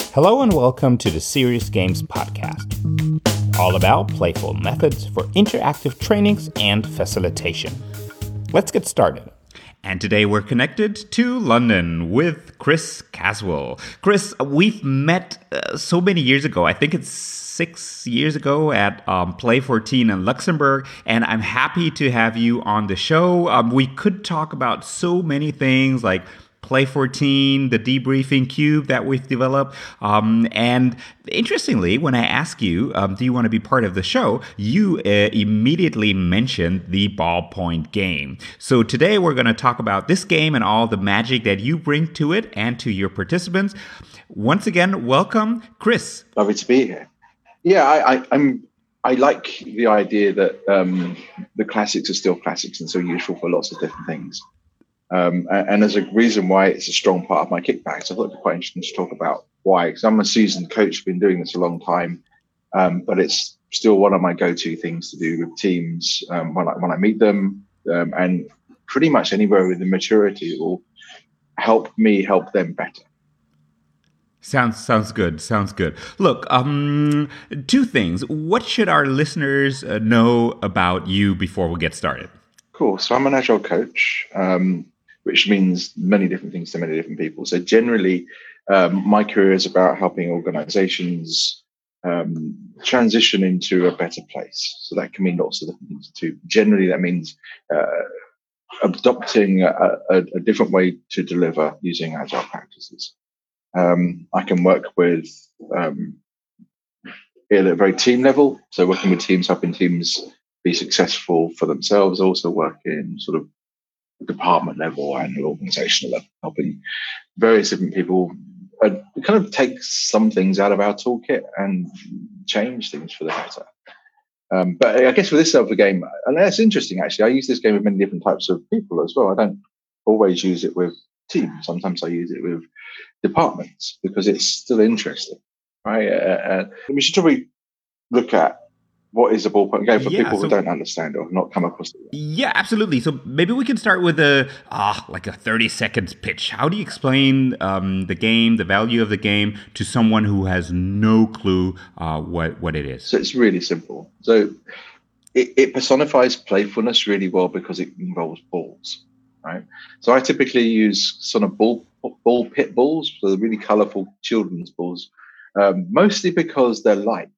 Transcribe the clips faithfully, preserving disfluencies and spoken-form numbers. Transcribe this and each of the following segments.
Hello and welcome to the Serious Games Podcast, all about playful methods for interactive trainings and facilitation. Let's get started. And today we're connected to London with Chris Caswell. Chris, we've met uh, so many years ago. I think it's six years ago at um, Play fourteen in Luxembourg, and I'm happy to have you on the show. Um, we could talk about so many things like Play fourteen, the debriefing cube that we've developed. Um, and interestingly, when I ask you, um, do you want to be part of the show, you uh, immediately mentioned the ballpoint game. So today we're going to talk about this game and all the magic that you bring to it and to your participants. Once again, welcome, Chris. Lovely to be here. Yeah, I, I, I'm. I like the idea that um, the classics are still classics and so useful for lots of different things. Um, and, and there's a reason why it's a strong part of my kickback. So I thought it'd be quite interesting to talk about why. Because I'm a seasoned coach, been doing this a long time, um, but it's still one of my go-to things to do with teams um, when I when I meet them, um, and pretty much anywhere with the maturity it will help me help them better. Sounds sounds good. Sounds good. Look, um, two things. What should our listeners uh, know about you before we get started? Cool. So I'm an agile coach. Um, which means many different things to many different people. So generally, um, my career is about helping organizations um, transition into a better place. So that can mean lots of different things too. Generally, that means uh, adopting a, a, a different way to deliver using agile practices. Um, I can work with um, at a very team level. So working with teams, helping teams be successful for themselves, also work in sort of department level and organizational level, helping various different people uh, kind of take some things out of our toolkit and change things for the better. Um, but I guess for this type of game, and that's interesting actually, I use this game with many different types of people as well. I don't always use it with teams. Sometimes I use it with departments because it's still interesting, right? Uh, uh, we should probably look at what is a ballpoint game for yeah, people so, who don't understand or not come across it. Yeah, absolutely. So maybe we can start with a ah like a thirty seconds pitch. How do you explain um, the game, the value of the game, to someone who has no clue uh, what what it is? So it's really simple. So it, it personifies playfulness really well because it involves balls, right? So I typically use sort of ball ball pit balls, so the really colourful children's balls. Um, mostly because they're light.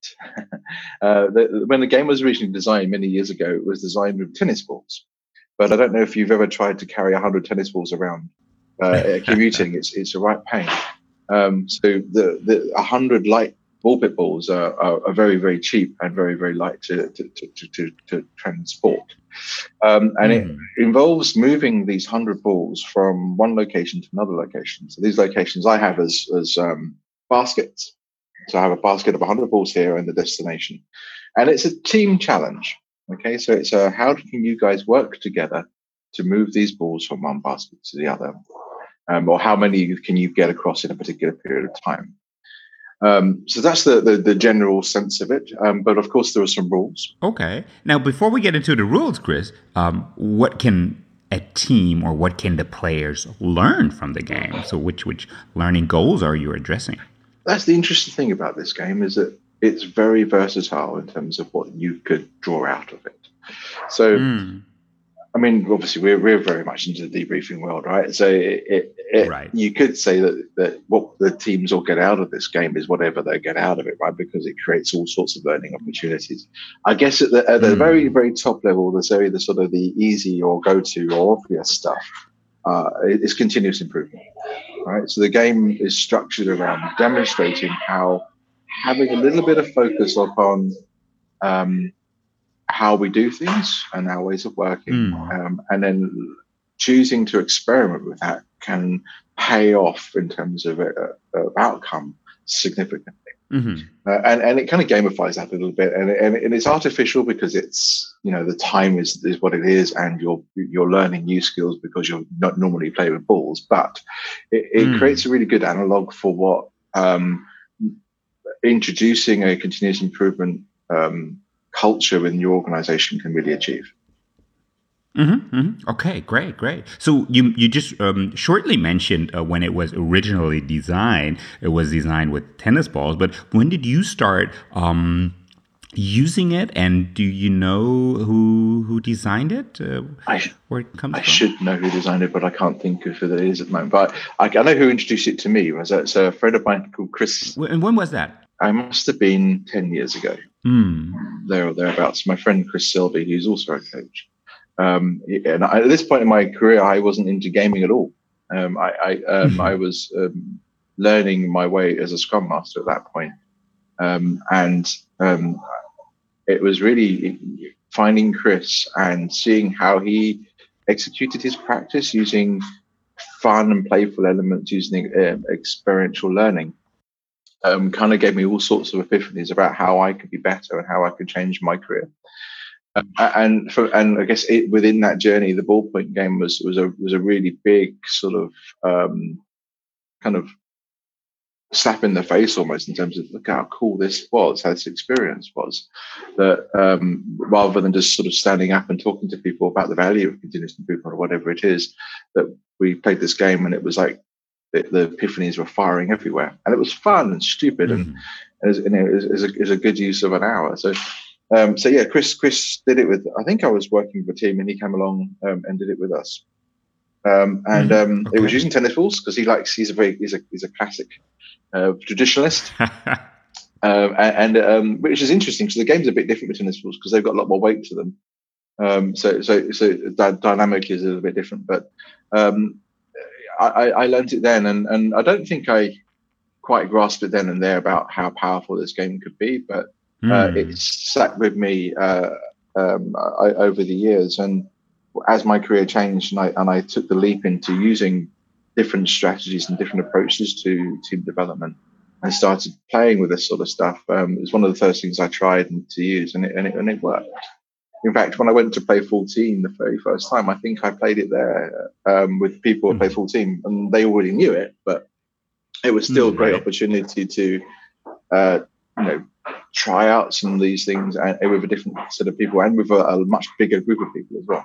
uh, the, when the game was originally designed many years ago, it was designed with tennis balls. But I don't know if you've ever tried to carry one hundred tennis balls around uh, commuting. It's it's a right pain. Um, so the, the one hundred light ball pit balls are, are, are very, very cheap and very, very light to, to, to, to, to transport. Um, and mm. it involves moving these one hundred balls from one location to another location. So these locations I have as, as um, baskets. So I have a basket of one hundred balls here and the destination. And it's a team challenge. Okay, so it's a, how can you guys work together to move these balls from one basket to the other? Um, or how many can you get across in a particular period of time? Um, so that's the, the, the general sense of it. Um, but of course, there are some rules. Okay. Now, before we get into the rules, Chris, um, what can a team or what can the players learn from the game? So which which learning goals are you addressing? That's the interesting thing about this game is that it's very versatile in terms of what you could draw out of it. So, mm. I mean, obviously, we're we're very much into the debriefing world, right? So, it, it, it, right. you could say that, that what the teams all get out of this game is whatever they get out of it, right? Because it creates all sorts of learning opportunities. I guess at the, at the mm. very, very top level, there's very the sort of the easy or go-to or obvious stuff. Uh, it's continuous improvement. Right, so the game is structured around demonstrating how having a little bit of focus upon um, how we do things and our ways of working, mm. um, and then choosing to experiment with that can pay off in terms of, uh, of outcome significantly. Mm-hmm. Uh, and, and it kind of gamifies that a little bit, and, and, and it's artificial because it's, you know, the time is, is what it is, and you're you're learning new skills because you're not normally play with balls, but it, it mm. creates a really good analog for what um, introducing a continuous improvement um, culture within your organization can really achieve. Mm-hmm, mm-hmm. Okay, great, great. So you you just um, shortly mentioned uh, when it was originally designed, it was designed with tennis balls. But when did you start um, using it? And do you know who who designed it? Uh, I where it comes I from? should know who designed it, but I can't think of who that is at the moment. But I, I know who introduced it to me. It was a, it's a friend of mine called Chris. Wh- And when was that? I must have been ten years ago, Hmm. there or thereabouts. My friend Chris Silby, who's also a coach. Um, and I, at this point in my career, I wasn't into gaming at all. Um, I I, um, I Mm-hmm. was um, learning my way as a Scrum Master at that point. Um, and um, it was really finding Chris and seeing how he executed his practice using fun and playful elements, using uh, experiential learning. Um, kind of gave me all sorts of epiphanies about how I could be better and how I could change my career. Uh, and for, and I guess it, within that journey, the ballpoint game was was a was a really big sort of um, kind of slap in the face almost in terms of look how cool this was, how this experience was. That um, rather than just sort of standing up and talking to people about the value of continuous improvement or whatever it is, that we played this game and it was like the, the epiphanies were firing everywhere, and it was fun and stupid, and, Mm-hmm. and it, was, you know, it, was, it, was a, it was a good use of an hour. So. Um, so yeah, Chris Chris did it with. I think I was working with a team, and he came along um, and did it with us. Um, and Mm-hmm. um, it was Okay. using tennis balls because he likes. He's a very. He's a he's a classic uh, traditionalist, um, and, and um, which is interesting because the game's a bit different with tennis balls because they've got a lot more weight to them. Um, so so so the dynamic is a little bit different. But um, I, I learned it then, and and I don't think I quite grasped it then and there about how powerful this game could be, but uh, Hmm. it's sat with me uh, um, I, over the years. And as my career changed, and I and I took the leap into using different strategies and different approaches to team development, and started playing with this sort of stuff. Um, it was one of the first things I tried to use, and it and it, and it worked. In fact, when I went to play full team the very first time, I think I played it there um, with people who play Mm-hmm. full team, and they already knew it, but it was still a Mm, great right. opportunity to, uh, you know, try out some of these things and, and with a different set of people and with a, a much bigger group of people as well.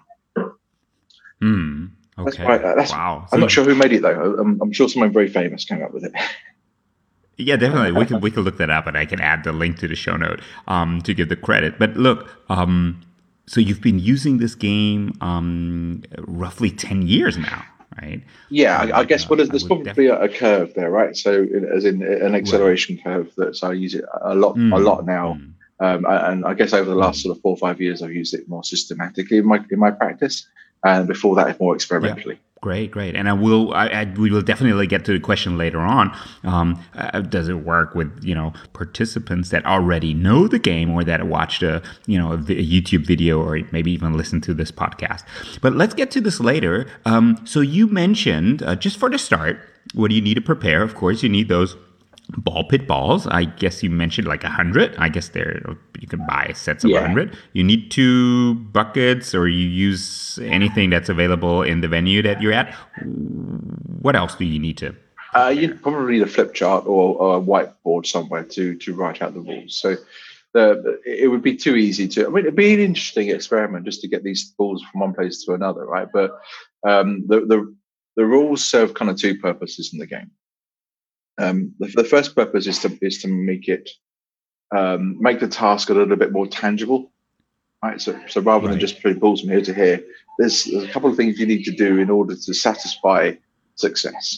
Hmm. That's why. Okay. Uh, that's. Wow. I'm So not sure who made it though. I'm, I'm sure someone very famous came up with it. yeah, definitely. We could we could look that up, and I can add the link to the show note um, to give the credit. But look, um, so you've been using this game um, roughly ten years now, right? Yeah, I, I And guess uh, what is I there's would probably definitely a, a curve there, right? So in- as in an right. acceleration curve that so I use it a lot, a lot Mm, now. mm, Um, and I guess over the last mm. sort of four or five years, I've used it more systematically in my in my practice, and before that, more Yeah. experimentally. Great, great, and I will. I, I we will definitely get to the question later on. Um, uh, does it work with you know participants that already know the game or that watched a you know a, vi- a YouTube video or maybe even listen to this podcast? But let's get to this later. Um, so you mentioned uh, just for the start, what do you need to prepare? Of course, you need those ball pit balls. I guess you mentioned like a hundred. I guess there you can buy sets of a Yeah, hundred. You need two buckets, or you use anything that's available in the venue that you're at. What else do you need to uh, you'd prepare? probably need a flip chart or, or a whiteboard somewhere to to write out the rules. So the, it would be too easy to. I mean, it'd be an interesting experiment just to get these balls from one place to another, right? But um, the the the rules serve kind of two purposes in the game. Um, the, the first purpose is to is to make it um, make the task a little bit more tangible, right? So so rather than Right. just putting balls from here to here, there's, there's a couple of things you need to do in order to satisfy success.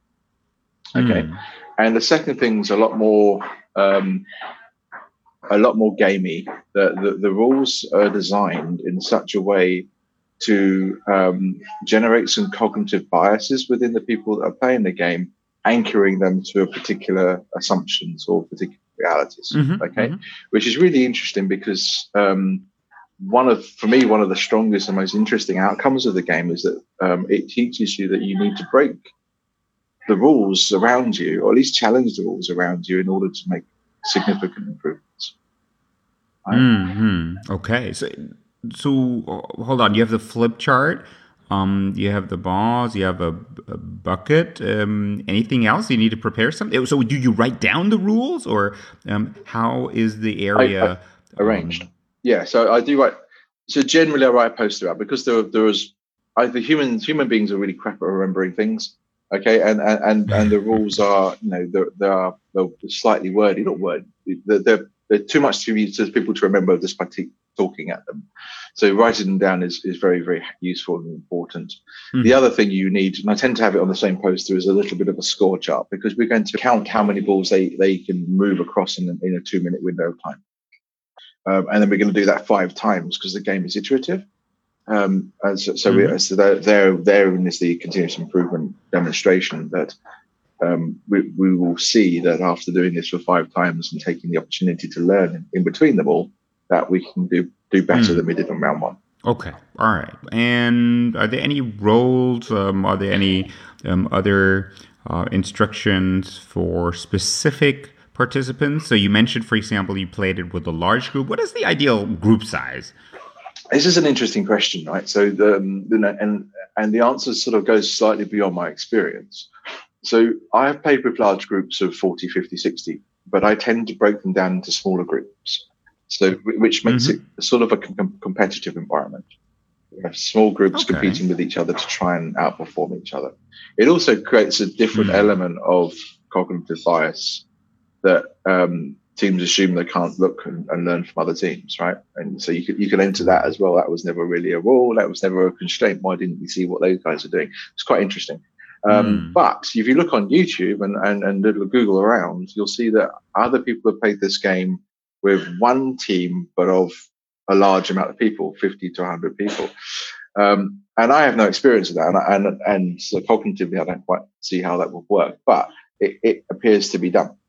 Okay, Mm. and the second thing's a lot more um, a lot more gamey. The, the the rules are designed in such a way to um, generate some cognitive biases within the people that are playing the game, anchoring them to a particular assumptions or particular realities. Mm-hmm, Okay, mm-hmm. which is really interesting because um, one of, for me, one of the strongest and most interesting outcomes of the game is that um, it teaches you that you need to break the rules around you, or at least challenge the rules around you, in order to make significant improvements. Right? Mm-hmm. Okay. So, so uh, hold on. You have the flip chart. Um, you have the balls. You have a, a bucket. Um, anything else you need to prepare something? So, do you write down the rules, or um, how is the I, I area? arranged. Um, Yeah, so I do write. so generally I write a post throughout because there there was either humans human beings are really crap at remembering things. Okay, and and and, and the rules are, you know, they're, they are they're slightly wordy, not wordy. They're, they're they're too much to you to people to remember just by t- talking at them. So writing them down is is very very useful and important. Mm-hmm. The other thing you need, and I tend to have it on the same poster, is a little bit of a score chart because we're going to count how many balls they they can move across in a, in a two minute window of time, um, and then we're going to do that five times because the game is iterative. Um, and so, so, mm-hmm. we, so there, there, therein is the continuous improvement demonstration that um, we, we will see that after doing this for five times and taking the opportunity to learn in, in between them all, that we can do do better mm. than we did on round one. Okay, all right. And are there any roles? Um, are there any um, other uh, instructions for specific participants? So you mentioned, for example, you played it with a large group. What is the ideal group size? This is an interesting question, right? So the and and the answer sort of goes slightly beyond my experience. So I have played with large groups of forty, fifty, sixty, but I tend to break them down into smaller groups. So which makes mm-hmm. it sort of a com- competitive environment. We have small groups okay. competing with each other to try and outperform each other. It also creates a different mm-hmm. element of cognitive bias that um, teams assume they can't look and, and learn from other teams, right? And so you could you can enter that as well. That was never really a rule. That was never a constraint. Why didn't we see what those guys are doing? It's quite interesting. Um, mm. But if you look on YouTube and, and, and little Google around, you'll see that other people have played this game with one team, but of a large amount of people, fifty to one hundred people. Um, and I have no experience of that. And, and, and so cognitively, I don't quite see how that would work. But it, it appears to be done.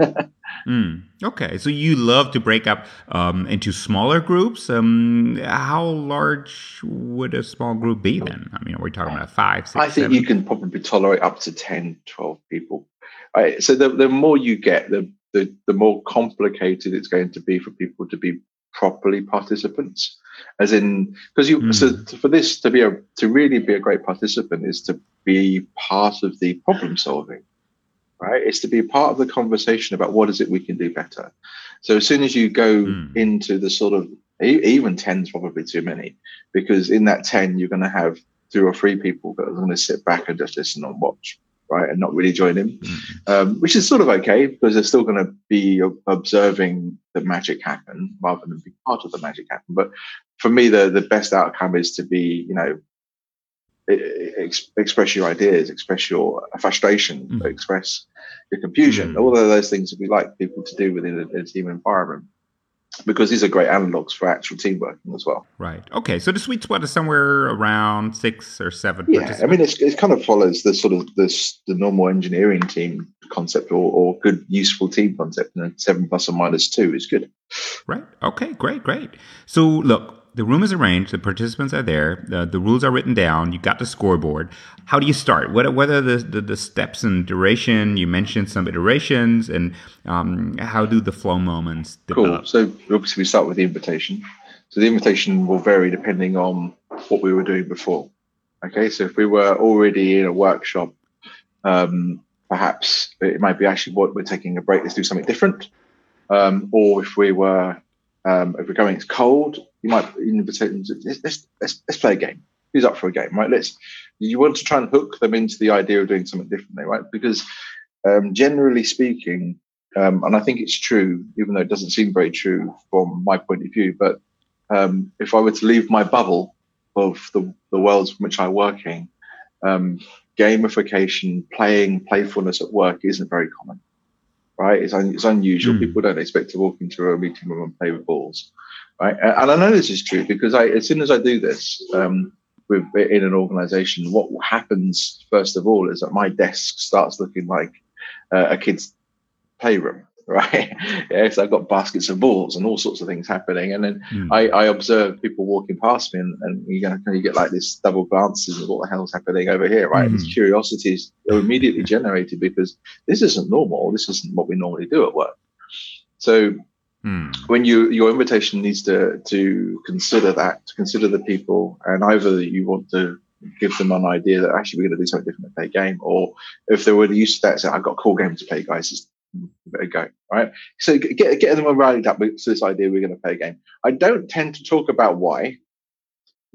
mm, okay, so you love to break up um, into smaller groups. Um, how large would a small group be then? I mean, are we talking about five, six, I think seven? You can probably tolerate up to ten, twelve people. Right? So the, the more you get, the, the the more complicated it's going to be for people to be properly participants. As in, because you mm. so for this to be a to really be a great participant is to be part of the problem solving. Right, it's to be part of the conversation about what is it we can do better. So as soon as you go mm. into the sort of even ten is probably too many, because in that ten you're going to have two or three people that are going to sit back and just listen and watch, right, and not really join in, mm. um, which is sort of okay because they're still going to be observing the magic happen rather than be part of the magic happen. But for me, the the best outcome is to be, you know. Express your ideas, express your frustration, mm. express your confusion, mm. all of those things that we like people to do within a, a team environment, because these are great analogs for actual team working as well. Right. Okay. So the sweet spot is somewhere around six or seven. Yeah. I mean, it's, it kind of follows the sort of this the normal engineering team concept or, or good, useful team concept. And seven plus or minus two is good. Right. Okay. Great. Great. So look. The room is arranged. The participants are there. The, the rules are written down. You got the scoreboard. How do you start? What, what are the, the, the steps and duration? You mentioned some iterations. And um, how do the flow moments develop? Cool. So obviously we start with the invitation. So the invitation will vary depending on what we were doing before. Okay. So if we were already in a workshop, um, perhaps it might be actually what we're taking a break. Let's do something different. Um, or if we were Um, if we're going, it's cold. You might invite them to let's, let's let's let's play a game. Who's up for a game, right? Let's. You want to try and hook them into the idea of doing something differently, right? Because um, generally speaking, um, and I think it's true, even though it doesn't seem very true from my point of view. But um, if I were to leave my bubble of the the worlds from which I'm working, um, gamification, playing, playfulness at work isn't very common. Right, it's, un- it's unusual. Mm. People don't expect to walk into a meeting room and play with balls, right? And, and I know this is true because I, as soon as I do this um, with in an organisation, what happens first of all is that my desk starts looking like uh, a kid's playroom, right? Yeah, so I've got baskets of balls and all sorts of things happening, and then mm. I, I observe people walking past me, and, and you, know, you get like this double glances of what the hell's happening over here, right? Mm. These curiosities are immediately generated because this isn't normal. This isn't what we normally do at work. So mm. when you your invitation needs to to consider that, to consider the people, and either you want to give them an idea that actually we're going to do something different and play a game, or if they're already used to that, say, I've got a cool game to play, guys. Just better go, right? So get get them rallied up to this idea we're going to play a game. I don't tend to talk about why,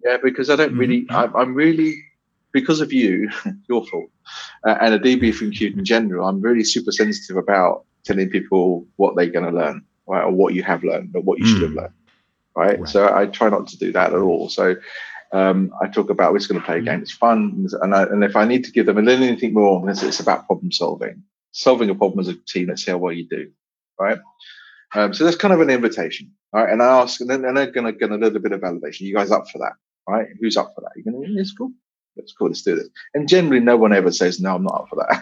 Yeah, because I don't Mm-hmm. really, I, I'm really, because of you, your fault, uh, and a debriefing cube in general, I'm really super sensitive about telling people what they're going to learn, right, or what you have learned, or what you should have Mm. learned, right? Right. So I try not to do that at all. So um, I talk about we're just going to play a game, it's fun, and I, and if I need to give them anything more, it's, it's about problem solving, solving a problem as a team. Let's see how well you do, right? Um, so that's kind of an invitation, right? And I ask, and then and they're going to get a little bit of validation. You guys up for that, right? Who's up for that? You're going to, it's cool. It's cool. Let's do this. And generally, no one ever says, "No, I'm not up for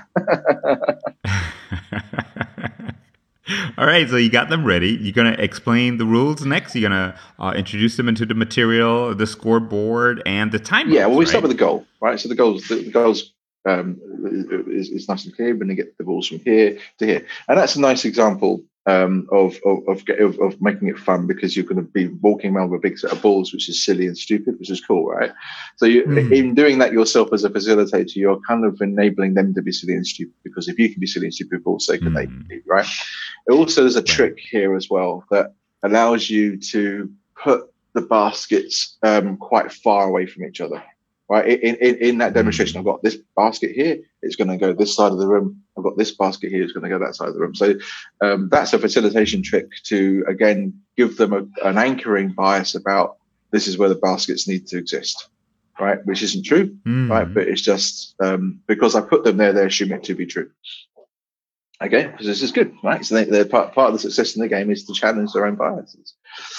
that." All right, so you got them ready. You're gonna explain the rules next. You're gonna uh, introduce them into the material, the scoreboard, and the timer. Yeah. Well, we right? start with the goal, right? So the goals, the, the goals um, is, is nice and clear. We're going to get the balls from here to here, and that's a nice example um, of, of of of making it fun, because you're going to be walking around with a big set of balls, which is silly and stupid, which is cool, right? So you, mm. in doing that yourself as a facilitator, you're kind of enabling them to be silly and stupid, because if you can be silly and stupid, also can mm. they be, right? It also there's a right. trick here as well that allows you to put the baskets um, quite far away from each other. Right, in, in, in that demonstration, I've got this basket here. It's going to go this side of the room. I've got this basket here. It's going to go that side of the room. So um, that's a facilitation trick to, again, give them a, an anchoring bias about this is where the baskets need to exist, right? Which isn't true, mm. right? But it's just um, because I put them there, they assume it to be true. Okay, because this is good, right? So they, they're part, part of the success in the game is to challenge their own biases.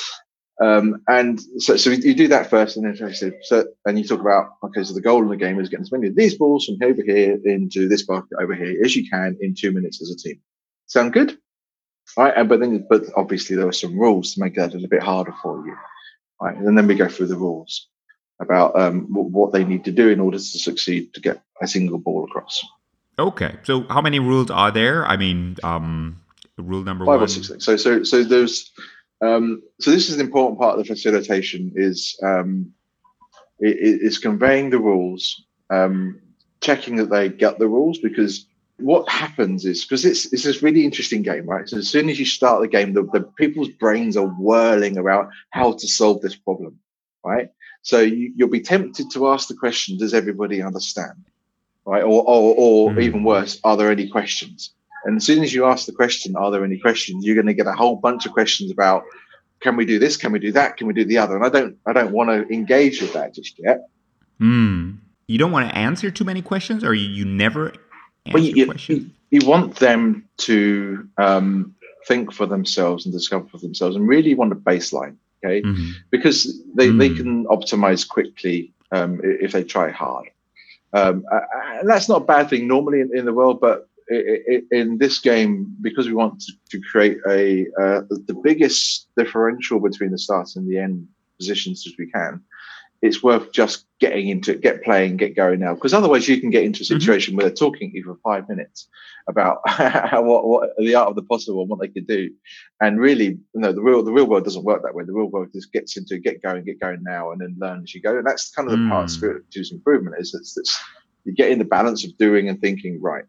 Um, and so, so you do that first, and then so, and you talk about, okay, so the goal in the game is getting as many of these balls from over here into this bucket over here as you can in two minutes as a team. Sound good? All right, and but then, but obviously there are some rules to make that a little bit harder for you, right? And then we go through the rules about um, what they need to do in order to succeed to get a single ball across. Okay, so how many rules are there? I mean, um, rule number Five one. or six things. So, so, so there's. Um, so this is an important part of the facilitation is um, it, it's conveying the rules, um, checking that they get the rules, because what happens is, because it's it's this really interesting game, right? So as soon as you start the game, the, the people's brains are whirling around how to solve this problem, right? So you, you'll be tempted to ask the question, does everybody understand, right? Or or, or mm. even worse, are there any questions? And as soon as you ask the question, are there any questions, you're going to get a whole bunch of questions about, can we do this? Can we do that? Can we do the other? And I don't, I don't want to engage with that just yet. Mm. You don't want to answer too many questions, or you, you never answer well, you, questions? You, you want them to um, think for themselves and discover for themselves, and really want a baseline, okay? Mm-hmm. Because they, mm. they can optimize quickly um, if they try hard. Um, and that's not a bad thing normally in, in the world, but in this game, because we want to create a uh, the biggest differential between the start and the end positions as we can, it's worth just getting into it, get playing, get going now. Because otherwise, you can get into a situation mm-hmm. where they're talking to you for five minutes about what, what the art of the possible and what they could do. And really, you know, the real the real world doesn't work that way. The real world just gets into get going, get going now, and then learn as you go. And that's kind of the mm. part of spirit of continuous improvement is that it's, you get in the balance of doing and thinking right.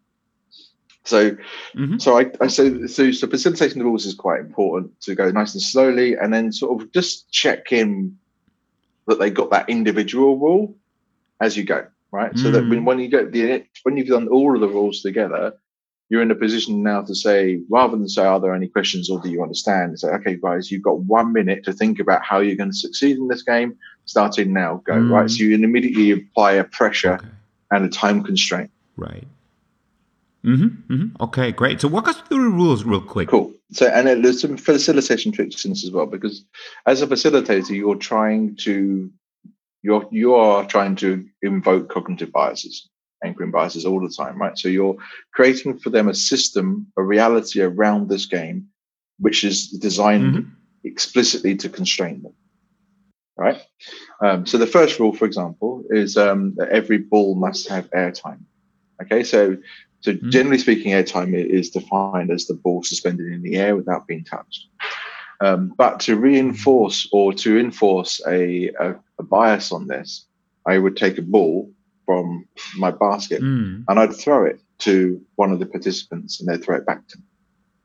So, mm-hmm. so I, I so, so so facilitating the rules is quite important to go nice and slowly, and then sort of just check in that they got that individual rule as you go, right? Mm. So that when, when you get the when you've done all of the rules together, you're in a position now to say, rather than say, are there any questions or do you understand? Say, okay, guys, you've got one minute to think about how you're going to succeed in this game. Starting now, go mm. right. So you immediately apply a pressure okay. and a time constraint. Right. Mm-hmm, mm-hmm. Okay, great. So walk us through the rules real quick. Cool. So, and it, there's some facilitation tricks in this as well, because as a facilitator, you're trying to, you're you are trying to invoke cognitive biases, anchoring biases all the time, right? So you're creating for them a system, a reality around this game, which is designed mm-hmm. explicitly to constrain them, right? Um, so the first rule, for example, is um, that every ball must have airtime. Okay, so. So generally speaking, airtime is defined as the ball suspended in the air without being touched. Um, but to reinforce or to enforce a, a, a bias on this, I would take a ball from my basket mm. and I'd throw it to one of the participants and they'd throw it back to me.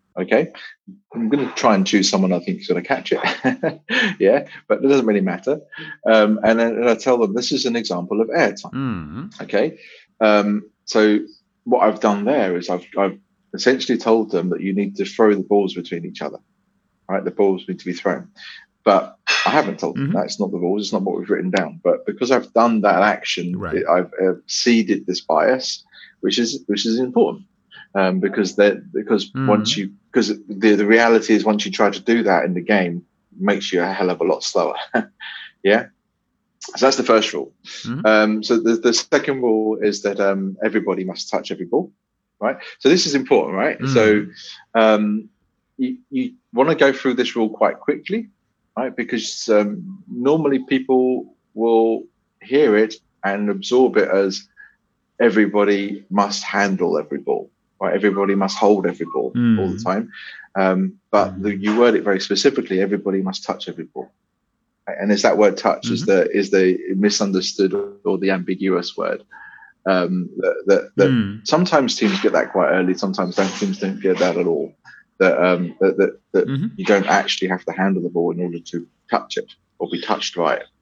Okay, I'm going to try and choose someone I think is going to catch it. Yeah, but it doesn't really matter. Um, and then and I tell them this is an example of airtime. Mm. Okay, um, so what I've done there is I've, I've essentially told them that you need to throw the balls between each other. Right, the balls need to be thrown. But I haven't told them Mm-hmm. that. It's not the rules. It's not what we've written down. But because I've done that action, Right. it, I've uh, seeded this bias, which is which is important. Um, because that because Mm. once you because the the reality is once you try to do that in the game, it makes you a hell of a lot slower. Yeah. So that's the first rule. Mm-hmm. Um, so the the second rule is that um, everybody must touch every ball. Right. So this is important. Right. Mm. So um, you you want to go through this rule quite quickly. Right, because um, normally people will hear it and absorb it as everybody must handle every ball, right? Everybody must hold every ball Mm. all the time. Um, but Mm. the, you word it very specifically. Everybody must touch every ball, right? And it's that word "touch" Mm-hmm. is the is the misunderstood or the ambiguous word um, that that, that Mm. sometimes teams get that quite early. Sometimes don't, teams don't get that at all. That um, that that, that Mm-hmm. you don't actually have to handle the ball in order to touch it or be touched by it.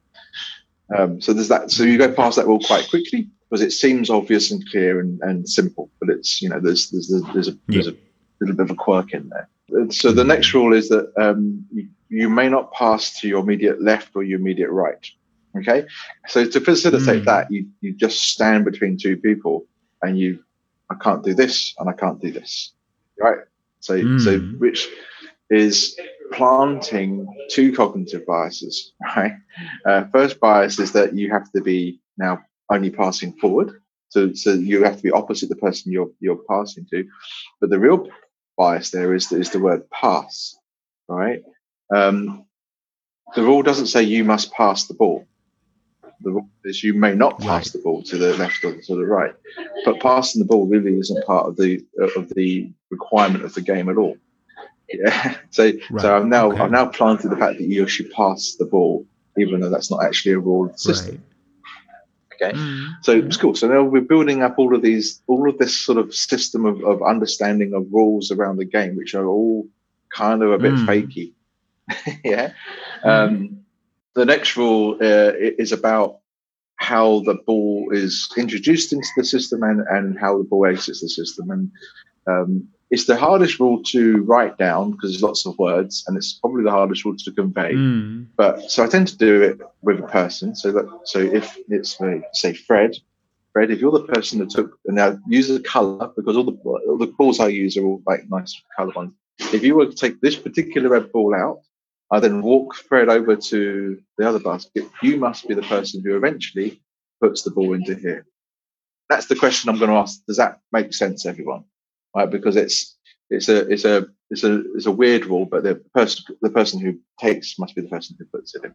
Um, so there's that. So you go past that rule quite quickly because it seems obvious and clear and, and simple, but it's you know there's there's there's a there's Yeah. a little bit of a quirk in there. And so the Mm. next rule is that um, you, you may not pass to your immediate left or your immediate right. Okay, so to facilitate Mm. that, you you just stand between two people and you I can't do this and I can't do this. Right. So Mm. so which is planting two cognitive biases, right? Uh, first bias is that you have to be now only passing forward. So, so you have to be opposite the person you're you're passing to. But the real bias there is, is the word pass, right? Um, the rule doesn't say you must pass the ball. The rule is you may not pass Right. the ball to the left or to the right. But passing the ball really isn't part of the of the requirement of the game at all. Yeah. So Right. so I've now Okay. I've now planted the fact that you should pass the ball, even though that's not actually a rule of the system. Right. Okay. Mm. So Yeah. it's cool. So now we're building up all of these, all of this sort of system of, of understanding of rules around the game, which are all kind of a bit Mm. fakey. Yeah. Mm-hmm. Um, the next rule uh, is about how the ball is introduced into the system and, and how the ball exits the system. And um, it's the hardest rule to write down because there's lots of words, and it's probably the hardest rule to convey. Mm. But so I tend to do it with a person. So that so if it's uh, say Fred, Fred, if you're the person that took and now use a color because all the all the balls I use are all like nice color ones. If you were to take this particular red ball out, I then walk Fred over to the other basket. You must be the person who eventually puts the ball into here. That's the question I'm going to ask. Does that make sense, everyone? Right, because it's it's a it's a it's a it's a weird rule, but the person the person who takes must be the person who puts it in.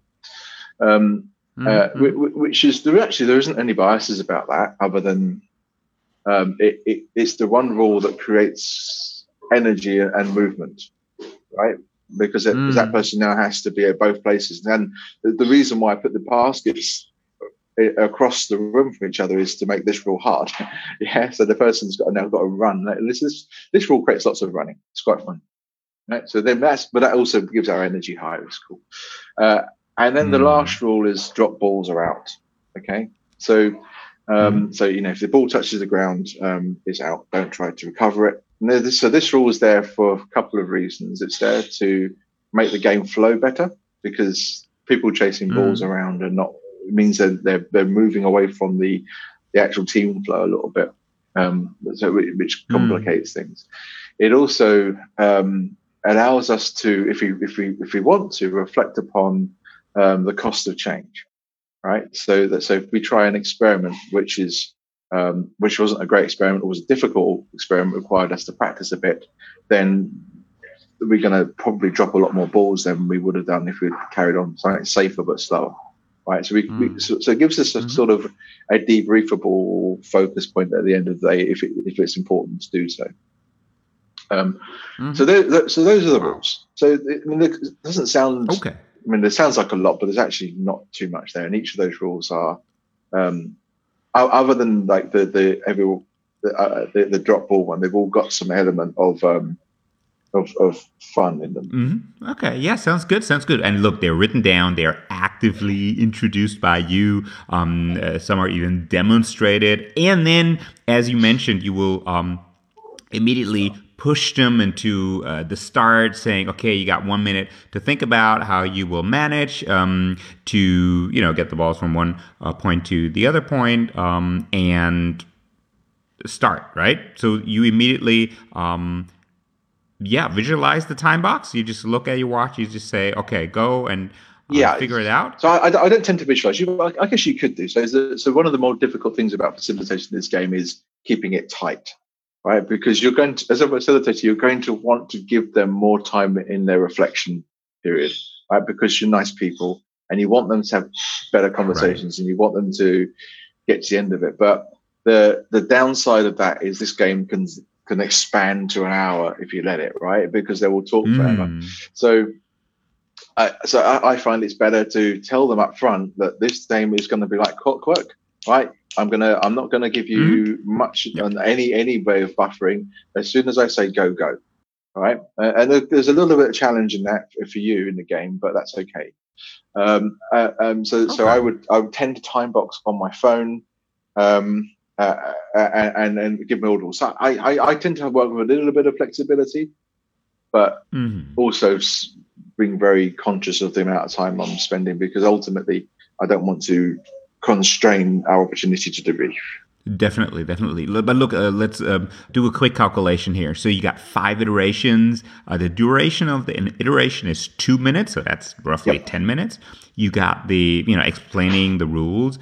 Um, Mm-hmm. uh, which is there actually there isn't any biases about that other than um, it, it, it's the one rule that creates energy and movement, right? Because it, Mm. that person now has to be at both places. And the, the reason why I put the baskets across the room from each other is to make this rule hard. Yeah, so the person's got now got to run. This is this rule creates lots of running. It's quite fun. Right? So then that's but that also gives our energy higher. It's cool. Uh, and then Mm. the last rule is drop balls are out. Okay, so um, Mm. so you know if the ball touches the ground, um, it's out. Don't try to recover it. And this, so this rule is there for a couple of reasons. It's there to make the game flow better because people chasing Mm. balls around are not. It means that they're they're moving away from the the actual team flow a little bit, um, so which complicates mm. things. It also um, allows us to, if we if we if we want to, reflect upon um, the cost of change, right? So that so if we try an experiment, which is um, which wasn't a great experiment, it was a difficult experiment, required us to practice a bit, then we're going to probably drop a lot more balls than we would have done if we carried on something safer but slower. Right, so we, mm. we so, so it gives us a mm-hmm. sort of a debriefable focus point at the end of the day if it, if it's important to do so. Um, mm-hmm. So there, so those are the rules. So it, I mean, it doesn't sound. Okay. I mean, it sounds like a lot, but there's actually not too much there. And each of those rules are, um, other than like the the every the, uh, the the drop ball one, they've all got some element of um, of, of fun in them. Mm-hmm. Okay, yeah, sounds good. Sounds good. And look, they're written down. They're actively introduced by you. Um, uh, some are even demonstrated. And then, as you mentioned, you will um, immediately push them into uh, the start, saying, "Okay, you got one minute to think about how you will manage um, to, you know, get the balls from one uh, point to the other point, um, and start." Right. So you immediately. Um, Yeah, visualize the time box. You just look at your watch. You just say, "Okay, go and um, Yeah. figure it out." So I, I don't tend to visualize. You, I, I guess you could do so. So so one of the more difficult things about facilitation in this game is keeping it tight, right? Because you're going to, as a facilitator, you're going to want to give them more time in their reflection period, right? Because you're nice people and you want them to have better Right. conversations and you want them to get to the end of it. But the the downside of that is this game can can expand to an hour if you let it, right? Because they will talk forever. Mm. So I, so I, I find it's better to tell them up front that this game is going to be like clockwork, right? I'm gonna, I'm not gonna give Mm. you much Yep. on any any way of buffering. As soon as I say go, go, all right? Uh, and there, there's a little bit of challenge in that for you in the game, but that's okay. Um, uh, um, so so I Okay. would I would tend to time box on my phone. Um, uh, uh, and and give me orders. So I, I I tend to work with a little bit of flexibility, but Mm. also being very conscious of the amount of time I'm spending because ultimately I don't want to constrain our opportunity to debrief. Definitely, definitely. L- But look, uh, let's um, do a quick calculation here. So you got five iterations. Uh, the duration of the an iteration is two minutes, so that's roughly Yep. ten minutes. You got the, you know, explaining the rules,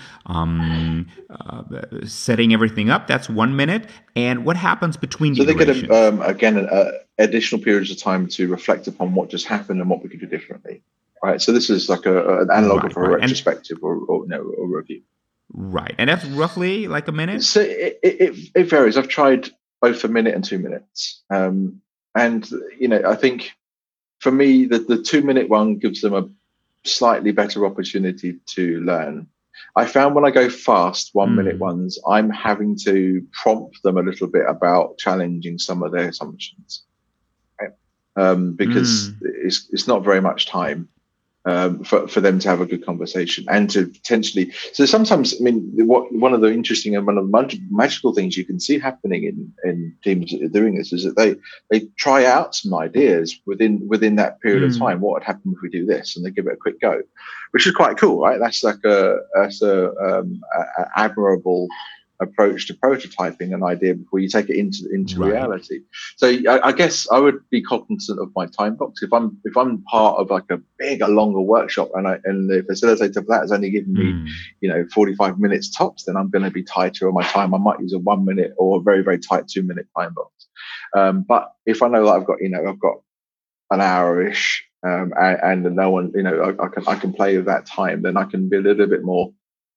um, uh, setting everything up. That's one minute. And what happens between the So they get a, iterations? um, again uh, additional periods of time to reflect upon what just happened and what we could do differently. Right. So this is like a, an analog Right, of a right, and retrospective or, or no or review. right, and that's roughly like a minute. So it, it, it varies. I've tried both a minute and two minutes, um, and you know I think for me the, the two minute one gives them a slightly better opportunity to learn. I found when I go fast one minute Mm. ones, I'm having to prompt them a little bit about challenging some of their assumptions, right? um, because Mm. it's it's not very much time um, for, for them to have a good conversation and to potentially. So sometimes, I mean, what one of the interesting and one of the mag- magical things you can see happening in, in teams that are doing this is that they they try out some ideas within within that period of Mm. time. What would happen if we do this? And they give it a quick go, which is quite cool, right? That's like a that's a, um, a, a admirable approach to prototyping an idea before you take it into into Right. reality. So I, I guess I would be cognizant of my time box. If I'm if I'm part of like a bigger, longer workshop, and I and the facilitator for that has only given me, Mm. you know, forty-five minutes tops, then I'm going to be tighter on my time. I might use a one minute or a very very tight two minute time box. Um, but if I know that I've got, you know, I've got an hour ish, um, and, and no one, you know, I, I can I can play with that time, then I can be a little bit more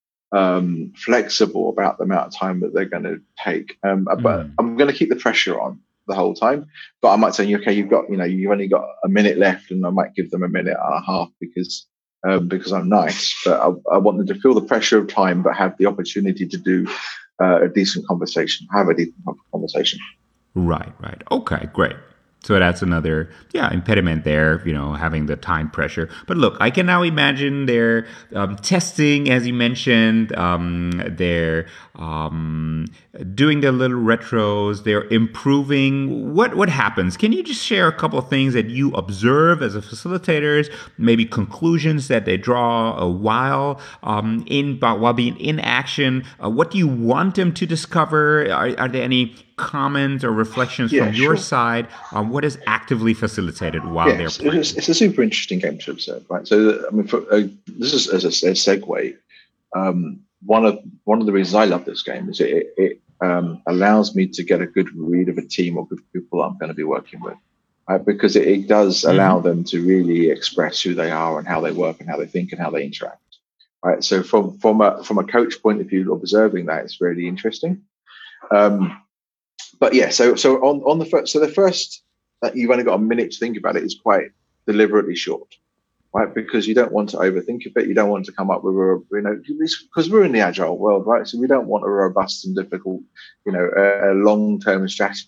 um, flexible about the amount of time that they're going to take. Um, but Mm. I'm going to keep the pressure on the whole time. But I might say, okay, you've got, you know, you've only got a minute left, and I might give them a minute and a half because um, because I'm nice. But I, I want them to feel the pressure of time, but have the opportunity to do uh, a decent conversation, have a decent conversation. Right, right. Okay, great. So that's another, yeah, impediment there, you know, having the time pressure. But look, I can now imagine they're um, testing, as you mentioned, um, they're um, doing their little retros, they're improving. What what happens? Can you just share a couple of things that you observe as a facilitators, maybe conclusions that they draw uh, while um, in while being in action? Uh, what do you want them to discover? Are, are there any comments or reflections Yeah, from your sure. side on what is actively facilitated while they're Yes, it's, playing? it's a super interesting game to observe, right? So, I mean, for, uh, this is as a, a segue. Um, one of one of the reasons I love this game is it, it um, allows me to get a good read of a team or group of people I'm going to be working with, right? Because it, it does allow Mm-hmm. them to really express who they are and how they work and how they think and how they interact, right? So, from from a from a coach point of view, observing that is really interesting. Um, but yeah, so so on on the first, so the first that you've only got a minute to think about it is quite deliberately short, right? Because you don't want to overthink of it. You don't want to come up with a, you know, because we're in the agile world, right? So we don't want a robust and difficult, you know, a, a long-term strategy.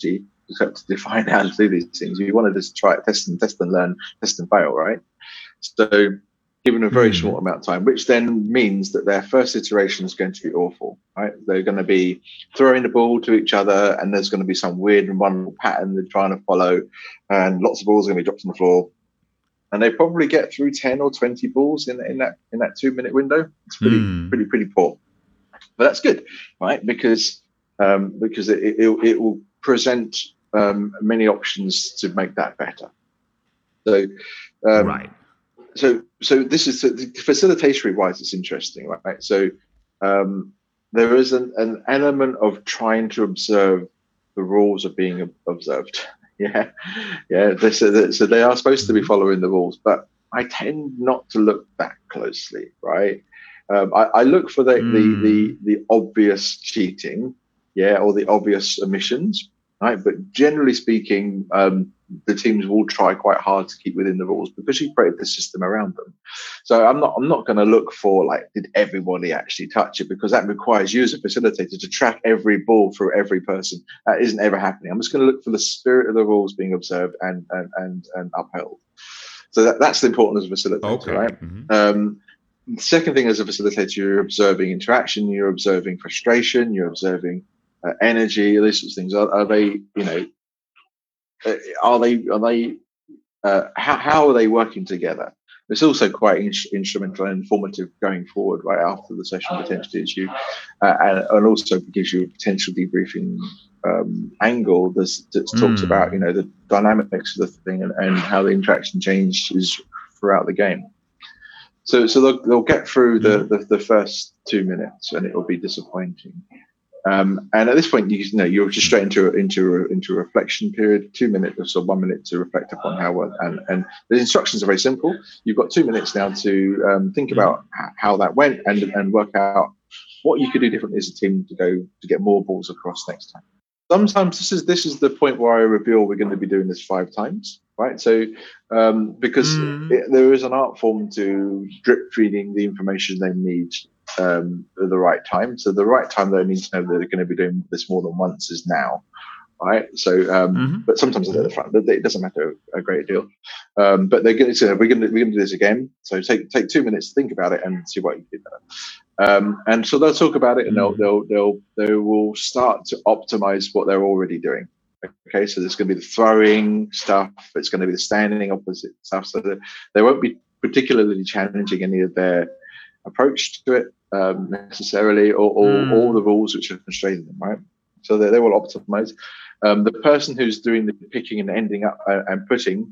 except to define how to do these things. You want to just try it, test and test and learn, test and fail, right? So given a very mm. short amount of time, which then means that their first iteration is going to be awful, right? They're going to be throwing the ball to each other, and there's going to be some weird and wonderful pattern they're trying to follow, and lots of balls are going to be dropped on the floor. And they probably get through ten or twenty balls in, in that in that two minute window. It's pretty mm. pretty pretty poor, but that's good, right? Because um, because it, it it will present um, many options to make that better. So um, right. So, so this is facilitatory wise. It's interesting, right? So, um, there is an, an element of trying to observe the rules are being observed. Yeah, yeah. They, so, so they are supposed to be following the rules, but I tend not to look that closely, right? Um, I, I look for the, mm. the the the obvious cheating, yeah, or the obvious omissions, right? But generally speaking, um, the teams will try quite hard to keep within the rules because you created the system around them. So I'm not I'm not going to look for like, did everybody actually touch it? Because that requires you as a facilitator to track every ball for every person. That isn't ever happening. I'm just going to look for the spirit of the rules being observed and and and, and upheld. So that, that's the importance of a facilitator, okay. right? Mm-hmm. Um, the second thing, as a facilitator, you're observing interaction, you're observing frustration, you're observing uh, energy, these sorts of things. Are, are they, you know, uh, are they, are they, uh, how, how are they working together? It's also quite in- instrumental and informative going forward, right after the session, potentially, as you, uh, and, and also gives you a potential debriefing um, angle that talks mm. about, you know, the dynamics of the thing and, and how the interaction changes throughout the game. So, so they'll, they'll get through the, the, the first two minutes, and it will be disappointing. Um, and at this point, you, you know, you're just straight into into into a reflection period, two minutes or so, one minute to reflect upon how well. And, and the instructions are very simple. You've got two minutes now to um, think about how that went and and work out what you could do differently as a team to go to get more balls across next time. Sometimes this is this is the point where I reveal we're going to be doing this five times, right? So um, because mm. it, there is an art form to drip feeding the information they need um, at the right time. So the right time they need to know that they're going to be doing this more than once is now, right? So, um, mm-hmm. but sometimes they're at the front. It doesn't matter a great deal. Um, but they're going to we're going to we're going to do this again. So take take two minutes to think about it and see what you can do better. Um, and so they'll talk about it, and they'll they'll they'll they will start to optimize what they're already doing. Okay, so there's going to be the throwing stuff. It's going to be the standing opposite stuff. So that they won't be particularly challenging any of their approach to it um, necessarily, or, or mm. all the rules which are constraining them. Right. So they they will optimize. Um, the person who's doing the picking and ending up uh, and putting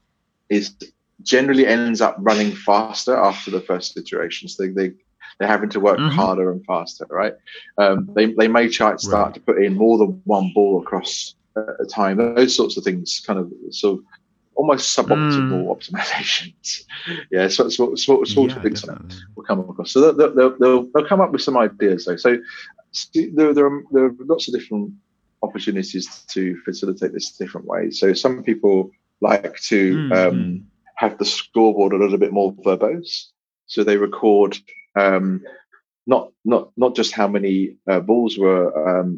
is generally ends up running faster after the first iteration. So they, they they're having to work mm-hmm. harder and faster, right? Um, they they may try start right. to put in more than one ball across at a time. Those sorts of things, kind of sort of almost suboptimal mm. optimizations. Yeah, so sort sort sort yeah, of things will come across. So they'll, they'll they'll they'll come up with some ideas though. So there there are, there are lots of different opportunities to facilitate this different ways. So some people like to mm. um, have the scoreboard a little bit more verbose. So they record um, not not not just how many uh, balls were um,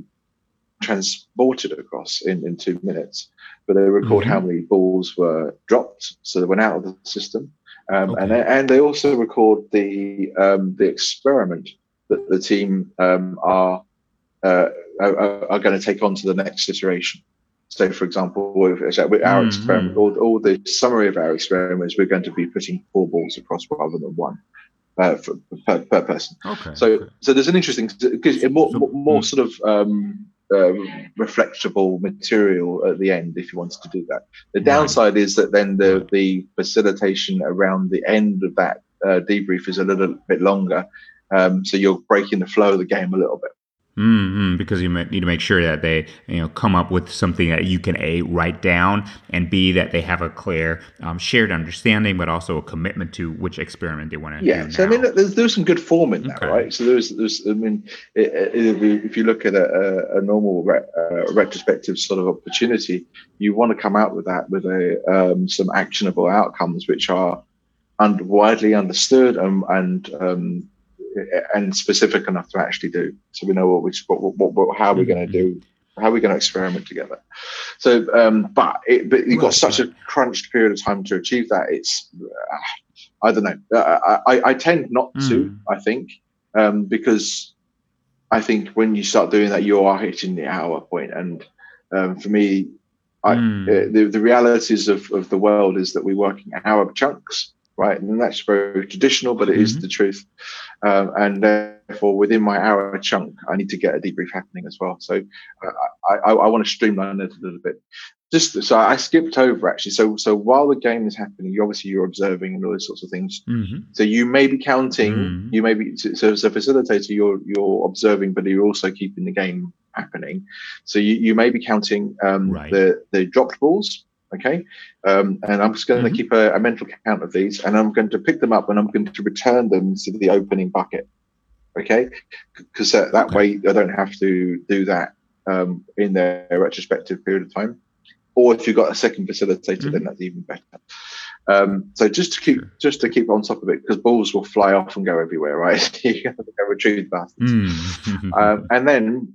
transported across in, in two minutes, but they record mm-hmm. how many balls were dropped, so they went out of the system, um, okay. and they, and they also record the um, the experiment that the team um, are, uh, are are going to take on to the next iteration. So, for example, with our mm-hmm. experiment, all, all the summary of our experiment is we're going to be putting four balls across rather than one. Uh, for, per, per person. Okay. So, okay. so there's an interesting, because more, so, more mm. sort of um, uh, reflectable material at the end if you wanted to do that. The downside right. is that then the right. the facilitation around the end of that uh, debrief is a little bit longer, um, so you're breaking the flow of the game a little bit. Mm-hmm, because you need to make sure that they, you know, come up with something that you can A, write down, and B, that they have a clear um, shared understanding, but also a commitment to which experiment they want to yeah, do. Yeah, so now. I mean, there's, there's some good form in that, okay. right? So there's, there's, I mean, if you look at a, a normal re, uh, retrospective sort of opportunity, you want to come out with that with a um, some actionable outcomes which are un- widely understood and and um, and specific enough to actually do, so we know what we what, what, what how we're going to do How are we going to experiment together? So, um, but it, but you've got Right, such right. a crunched period of time to achieve that. It's uh, I don't know. Uh, I I tend not to. Mm. I think um, because I think when you start doing that, you are hitting the hour point, and um, for me. I, uh, Mm. the, the realities of, of the world is that we work in hour chunks, right? And that's very traditional, but it is Mm-hmm. the truth. Um, and therefore, within my hour chunk, I need to get a debrief happening as well. So uh, I, I, I want to streamline it a little bit. Just so I skipped over actually. So so while the game is happening, you obviously you're observing and all those sorts of things. Mm-hmm. So you may be counting. Mm. You may be so as a facilitator, you're you're observing, but you're also keeping the game happening. So you, you may be counting um, Right. the the dropped balls. Okay, um, and I'm just going to Mm-hmm. keep a, a mental count of these, and I'm going to pick them up and I'm going to return them to the opening bucket. Okay, because that, that Okay. way I don't have to do that um, in their retrospective period of time. Or if you've got a second facilitator, Mm-hmm. then that's even better. Um, so just to keep Sure. just to keep on top of it, because balls will fly off and go everywhere, right? You have to go retrieve bastards. Mm. Um, and then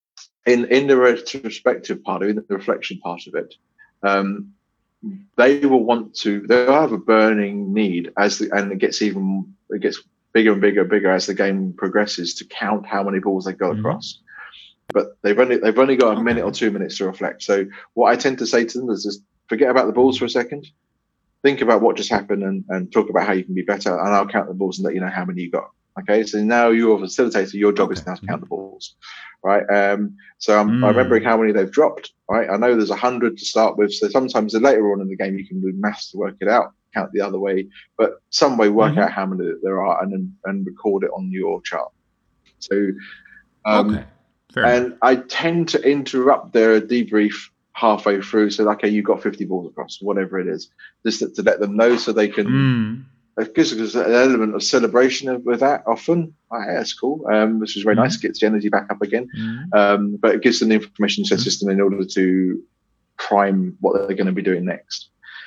in in the retrospective part, in the reflection part of it, um, they will want to. They'll have a burning need as the, and it gets even it gets bigger and bigger and bigger as the game progresses to count how many balls they go Mm-hmm. across. But they've only they've only got a Okay. minute or two minutes to reflect. So what I tend to say to them is just forget about the balls for a second. Think about what just happened and, and talk about how you can be better. And I'll count the balls and let you know how many you got. Okay. So now you're a facilitator. Your job Okay. is now to Mm-hmm. count the balls. Right. Um, so I'm, Mm. I'm remembering how many they've dropped. Right. I know there's a hundred to start with. So sometimes later on in the game, you can do maths to work it out, count the other way, but some way work Mm-hmm. out how many there are and then and record it on your chart. So, um, Okay. Fair enough. and I tend to interrupt their debrief halfway through. So, okay, you got fifty balls across, whatever it is, just to, to let them know so they can. Mm. Because there's an element of celebration with that often. Oh, yeah, that's cool. Um, this is very Mm-hmm. nice. Gets the energy back up again. Mm-hmm. Um, but it gives them the information Mm-hmm. system in order to prime what they're going to be doing next.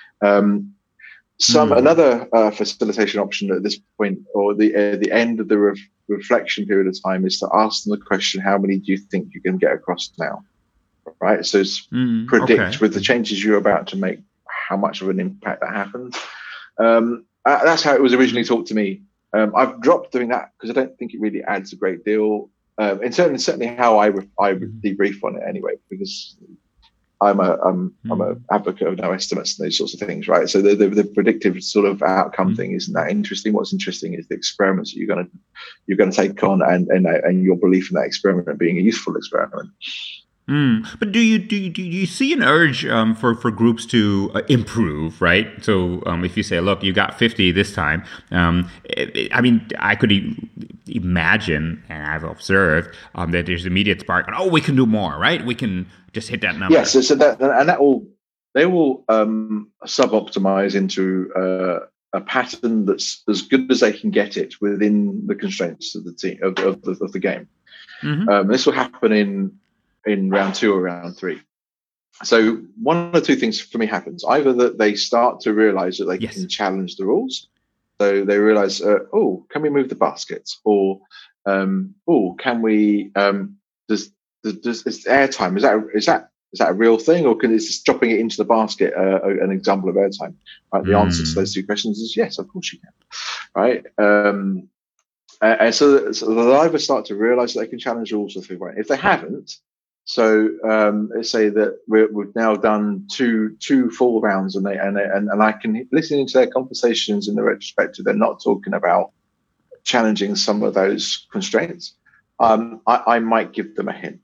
Um, some Mm. another uh, facilitation option at this point, or the uh, the end of the re- reflection period of time, is to ask them the question: how many do you think you can get across now? Right. So it's Mm. predict Okay. with the changes you're about to make how much of an impact that happens. Um, uh, that's how it was originally taught to me. Um, I've dropped doing that because I don't think it really adds a great deal. Um, and certainly, certainly how I re- I Mm-hmm. debrief on it anyway, because I'm a I'm I'm a Mm. advocate of no estimates and those sorts of things, right? So the the, the predictive sort of outcome Mm. thing isn't that interesting. What's interesting is the experiments that you're gonna you're gonna take on and and and your belief in that experiment being a useful experiment. Mm. But do you do you, do you see an urge um, for for groups to uh, improve, right? So um, if you say, look, you got fifty this time, um, it, it- I mean, I could e- imagine, and I've observed um, that there's immediate spark. Oh, we can do more, right? We can just hit that number. Yes, so, so that and that will they will um, sub-optimize into uh, a pattern that's as good as they can get it within the constraints of the team of, of, the, of the game. Mm-hmm. Um, this will happen in in round two or round three. So one or two things for me happens: either that they start to realize that they Yes. can challenge the rules, so they realize, uh, oh, can we move the baskets, or um, oh, can we um, does does is airtime is that is that is that a real thing, or can it's just dropping it into the basket uh, an example of airtime? Right, the answer to Mm. those two questions is yes, of course you can. Right. Um, uh, and so, so they'll either start to realize that they can challenge rules if they won't. If they haven't, so um, let's say that we're, we've now done two two full rounds, and they and they, and, and I can listen into their conversations in the retrospective. They're not talking about challenging some of those constraints. Um, I, I might give them a hint.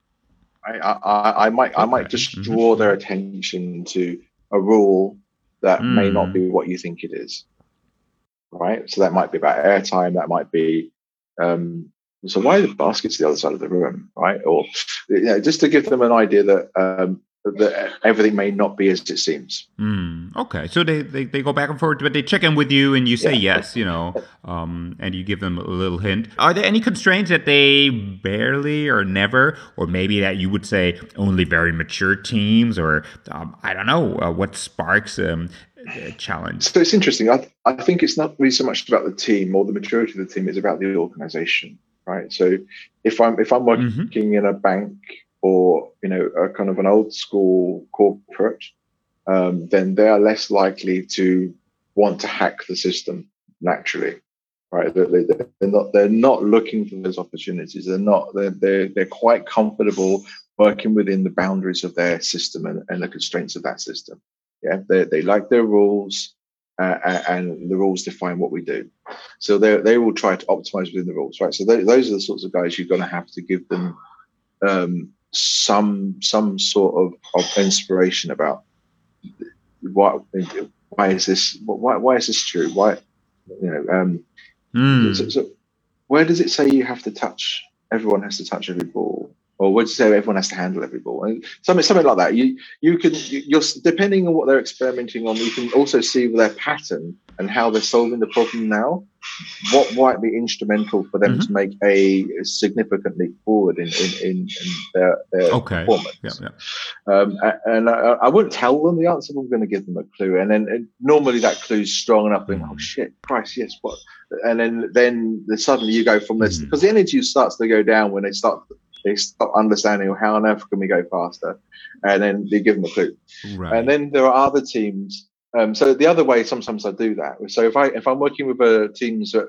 I, I, I might I might Okay. just Mhm. draw their attention to a rule that may not Mm. be what you think it is. Right, so that might be about airtime. That might be um, so why are the baskets the other side of the room, right? Or you know, just to give them an idea that um, that everything may not be as it seems. Mm. Okay. So they, they, they go back and forth, but they check in with you and you say Yeah. yes, you know, um, and you give them a little hint. Are there any constraints that they barely or never, or maybe that you would say only very mature teams, or um, I don't know, uh, what sparks um, a challenge? So it's interesting. I I think it's not really so much about the team or the maturity of the team. It's about the organization, right? So if I'm if I'm working Mm-hmm. in a bank or you know a kind of an old school corporate, um, then they are less likely to want to hack the system naturally, right? They, they, they're not they're not looking for those opportunities. They're not they're they're, they're quite comfortable working within the boundaries of their system and, and the constraints of that system. Yeah, they they like their rules, uh, and the rules define what we do. So they they will try to optimize within the rules, right? So they, those are the sorts of guys you're going to have to give them um, some some sort of, of inspiration about why why is this why why is this true? Why you know um, Mm. so, so where does it say you have to touch? Everyone has to touch every ball. Or would you say everyone has to handle every ball? And something, something like that. You, you can, you're depending on what they're experimenting on. You can also see their pattern and how they're solving the problem now. What might be instrumental for them Mm-hmm. to make a significant leap forward in in, in, in their, their okay. performance? Yeah, yeah. Um, and I, I wouldn't tell them the answer. I'm going to give them a clue, and then and normally that clue's strong enough. Being, Mm. oh shit, Christ, yes, what? And then then suddenly you go from this Mm. because the energy starts to go down when they start. They stop understanding, well, how on earth can we go faster? And then they give them a clue. Right. And then there are other teams. Um, so the other way, sometimes I do that. So if I if I'm working with a teams that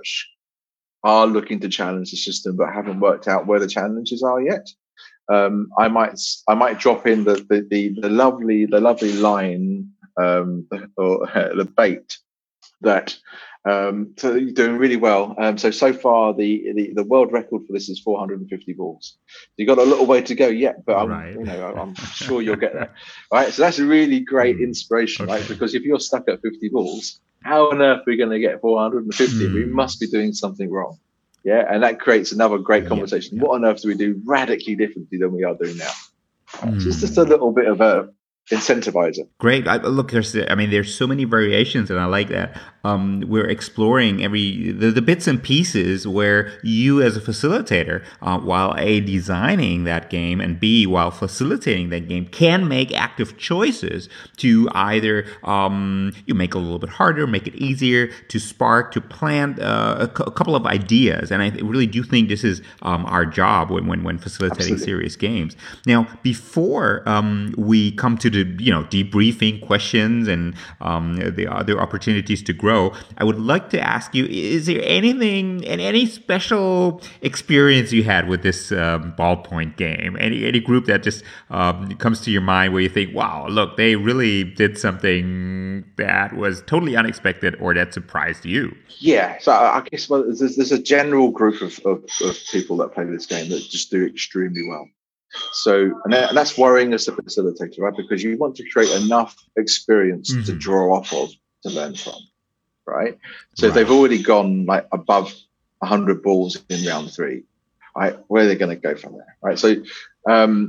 are looking to challenge the system but haven't worked out where the challenges are yet, um, I might I might drop in the the the, the lovely the lovely line um, or uh, the bait that. Um, so you're doing really well. Um, so so far the, the the world record for this is four hundred fifty balls. You got a little way to go yet, but I'm Right. you know I'm sure you'll get there. Right. So that's a really great Mm. inspiration, Okay. right? Because if you're stuck at fifty balls, how on earth are we going to get four hundred fifty? Mm. We must be doing something wrong. Yeah, and that creates another great Yeah, conversation. yeah. What on earth do we do radically differently than we are doing now? Mm. So it's just a little bit of a incentivizer. Great. I, look, there's, I mean, there's so many variations, and I like that. Um, we're exploring every the, the bits and pieces where you, as a facilitator, uh, while A, designing that game, and B, while facilitating that game, can make active choices to either um, you make it a little bit harder, make it easier, to spark, to plant uh, a, cu- a couple of ideas. And I really do think this is um, our job when when, when facilitating Absolutely. serious games. Now, before um, we come to the you know debriefing questions and um, the other opportunities to grow, I would like to ask you: is there anything and any special experience you had with this um, ballpoint game? Any any group that just um, comes to your mind where you think, "Wow, look, they really did something that was totally unexpected or that surprised you"? Yeah, so I guess well, there's, there's a general group of, of, of people that play this game that just do extremely well. So, and, that, and that's worrying as a facilitator, right? Because you want to create enough experience mm-hmm. to draw off of, to learn from, right? So right. if they've already gone like above one hundred balls in round three, right? Where are they going to go from there, right? So, um,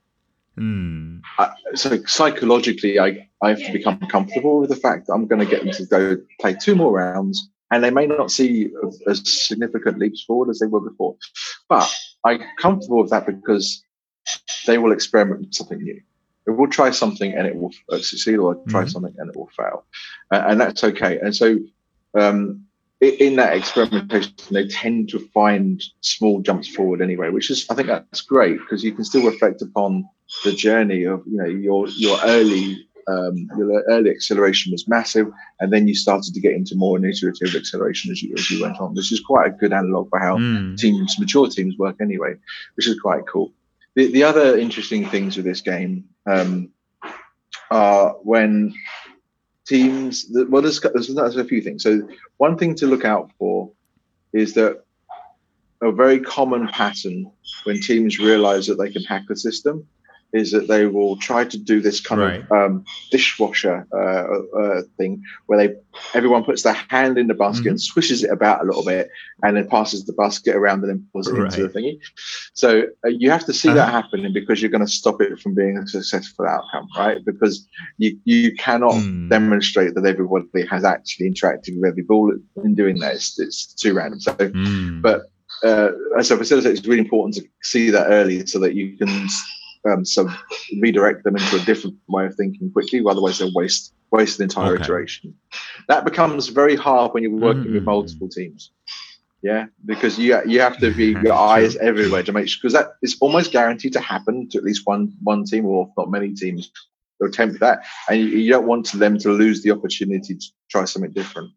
mm. I, so psychologically, I, I have to become comfortable with the fact that I'm going to get them to go play two more rounds, and they may not see as significant leaps forward as they were before. But I'm comfortable with that because they will experiment with something new. They will try something and it will succeed, or try mm-hmm. something and it will fail. Uh, and that's okay. And so um, in that experimentation, they tend to find small jumps forward anyway, which is, I think that's great because you can still reflect upon the journey of, you know, your, your early Um, your early acceleration was massive, and then you started to get into more iterative acceleration as you as you went on. This is quite a good analog for how mm. teams, mature teams, work anyway, which is quite cool. The the other interesting things with this game um, are when teams. Well, there's, there's there's a few things. So one thing to look out for is that a very common pattern when teams realize that they can hack the system is that they will try to do this kind right. of um, dishwasher uh, uh, thing where they everyone puts their hand in the basket mm-hmm. and swishes it about a little bit and then passes the basket around and then pulls it right. into the thingy. So uh, you have to see uh-huh. that happening because you're going to stop it from being a successful outcome, right? Because you, you cannot mm. demonstrate that everybody has actually interacted with every ball in doing that. It's, it's too random. So, mm. But uh, as a facilitator, it's really important to see that early so that you can Um, so redirect them into a different way of thinking quickly, otherwise they'll waste waste the entire okay. iteration. That becomes very hard when you're working mm-hmm. with multiple teams. Yeah, because you you have to be your eyes everywhere to make sure, because that is almost guaranteed to happen to at least one one team, or if not many teams, will attempt that, and you, you don't want them to lose the opportunity to try something different.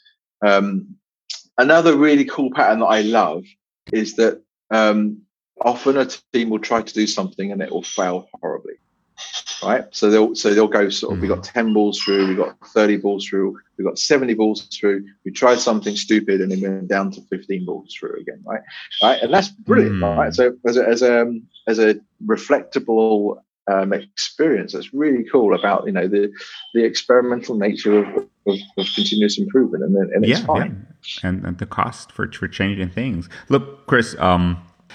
Um, another really cool pattern that I love is that um, often a team will try to do something and it will fail horribly. Right, so they'll so they'll go sort of. Mm-hmm. We got ten balls through, we got thirty balls through, we got seventy balls through. We tried something stupid and it went down to fifteen balls through again. Right, right, and that's brilliant. Mm. Right, so as a as a as a reflectable um, experience, that's really cool about you know the the experimental nature of, of, of continuous improvement, and then and it's yeah, fine. Yeah. And, and the cost for for changing things. Look, Chris, um,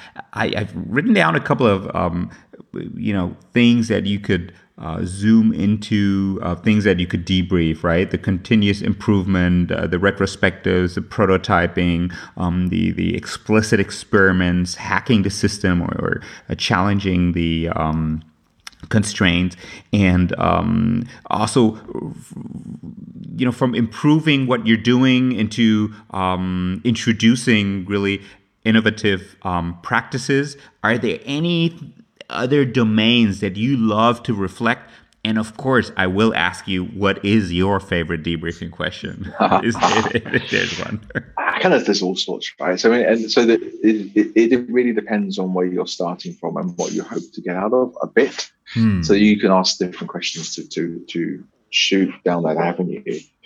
I, I've written down a couple of um. you know, things that you could uh, zoom into, uh, things that you could debrief, right? The continuous improvement, uh, the retrospectives, the prototyping, um, the the explicit experiments, hacking the system, or, or uh, challenging the um, constraints, and um, also, you know, from improving what you're doing into um, introducing really innovative um, practices. Are there any other domains that you love to reflect? And of course, I will ask you, what is your favorite debriefing question? Is there, if there's one. Kind of, there's all sorts, right? So, and so that it, it, it really depends on where you're starting from and what you hope to get out of a bit. Hmm. So you can ask different questions to to to shoot down that avenue.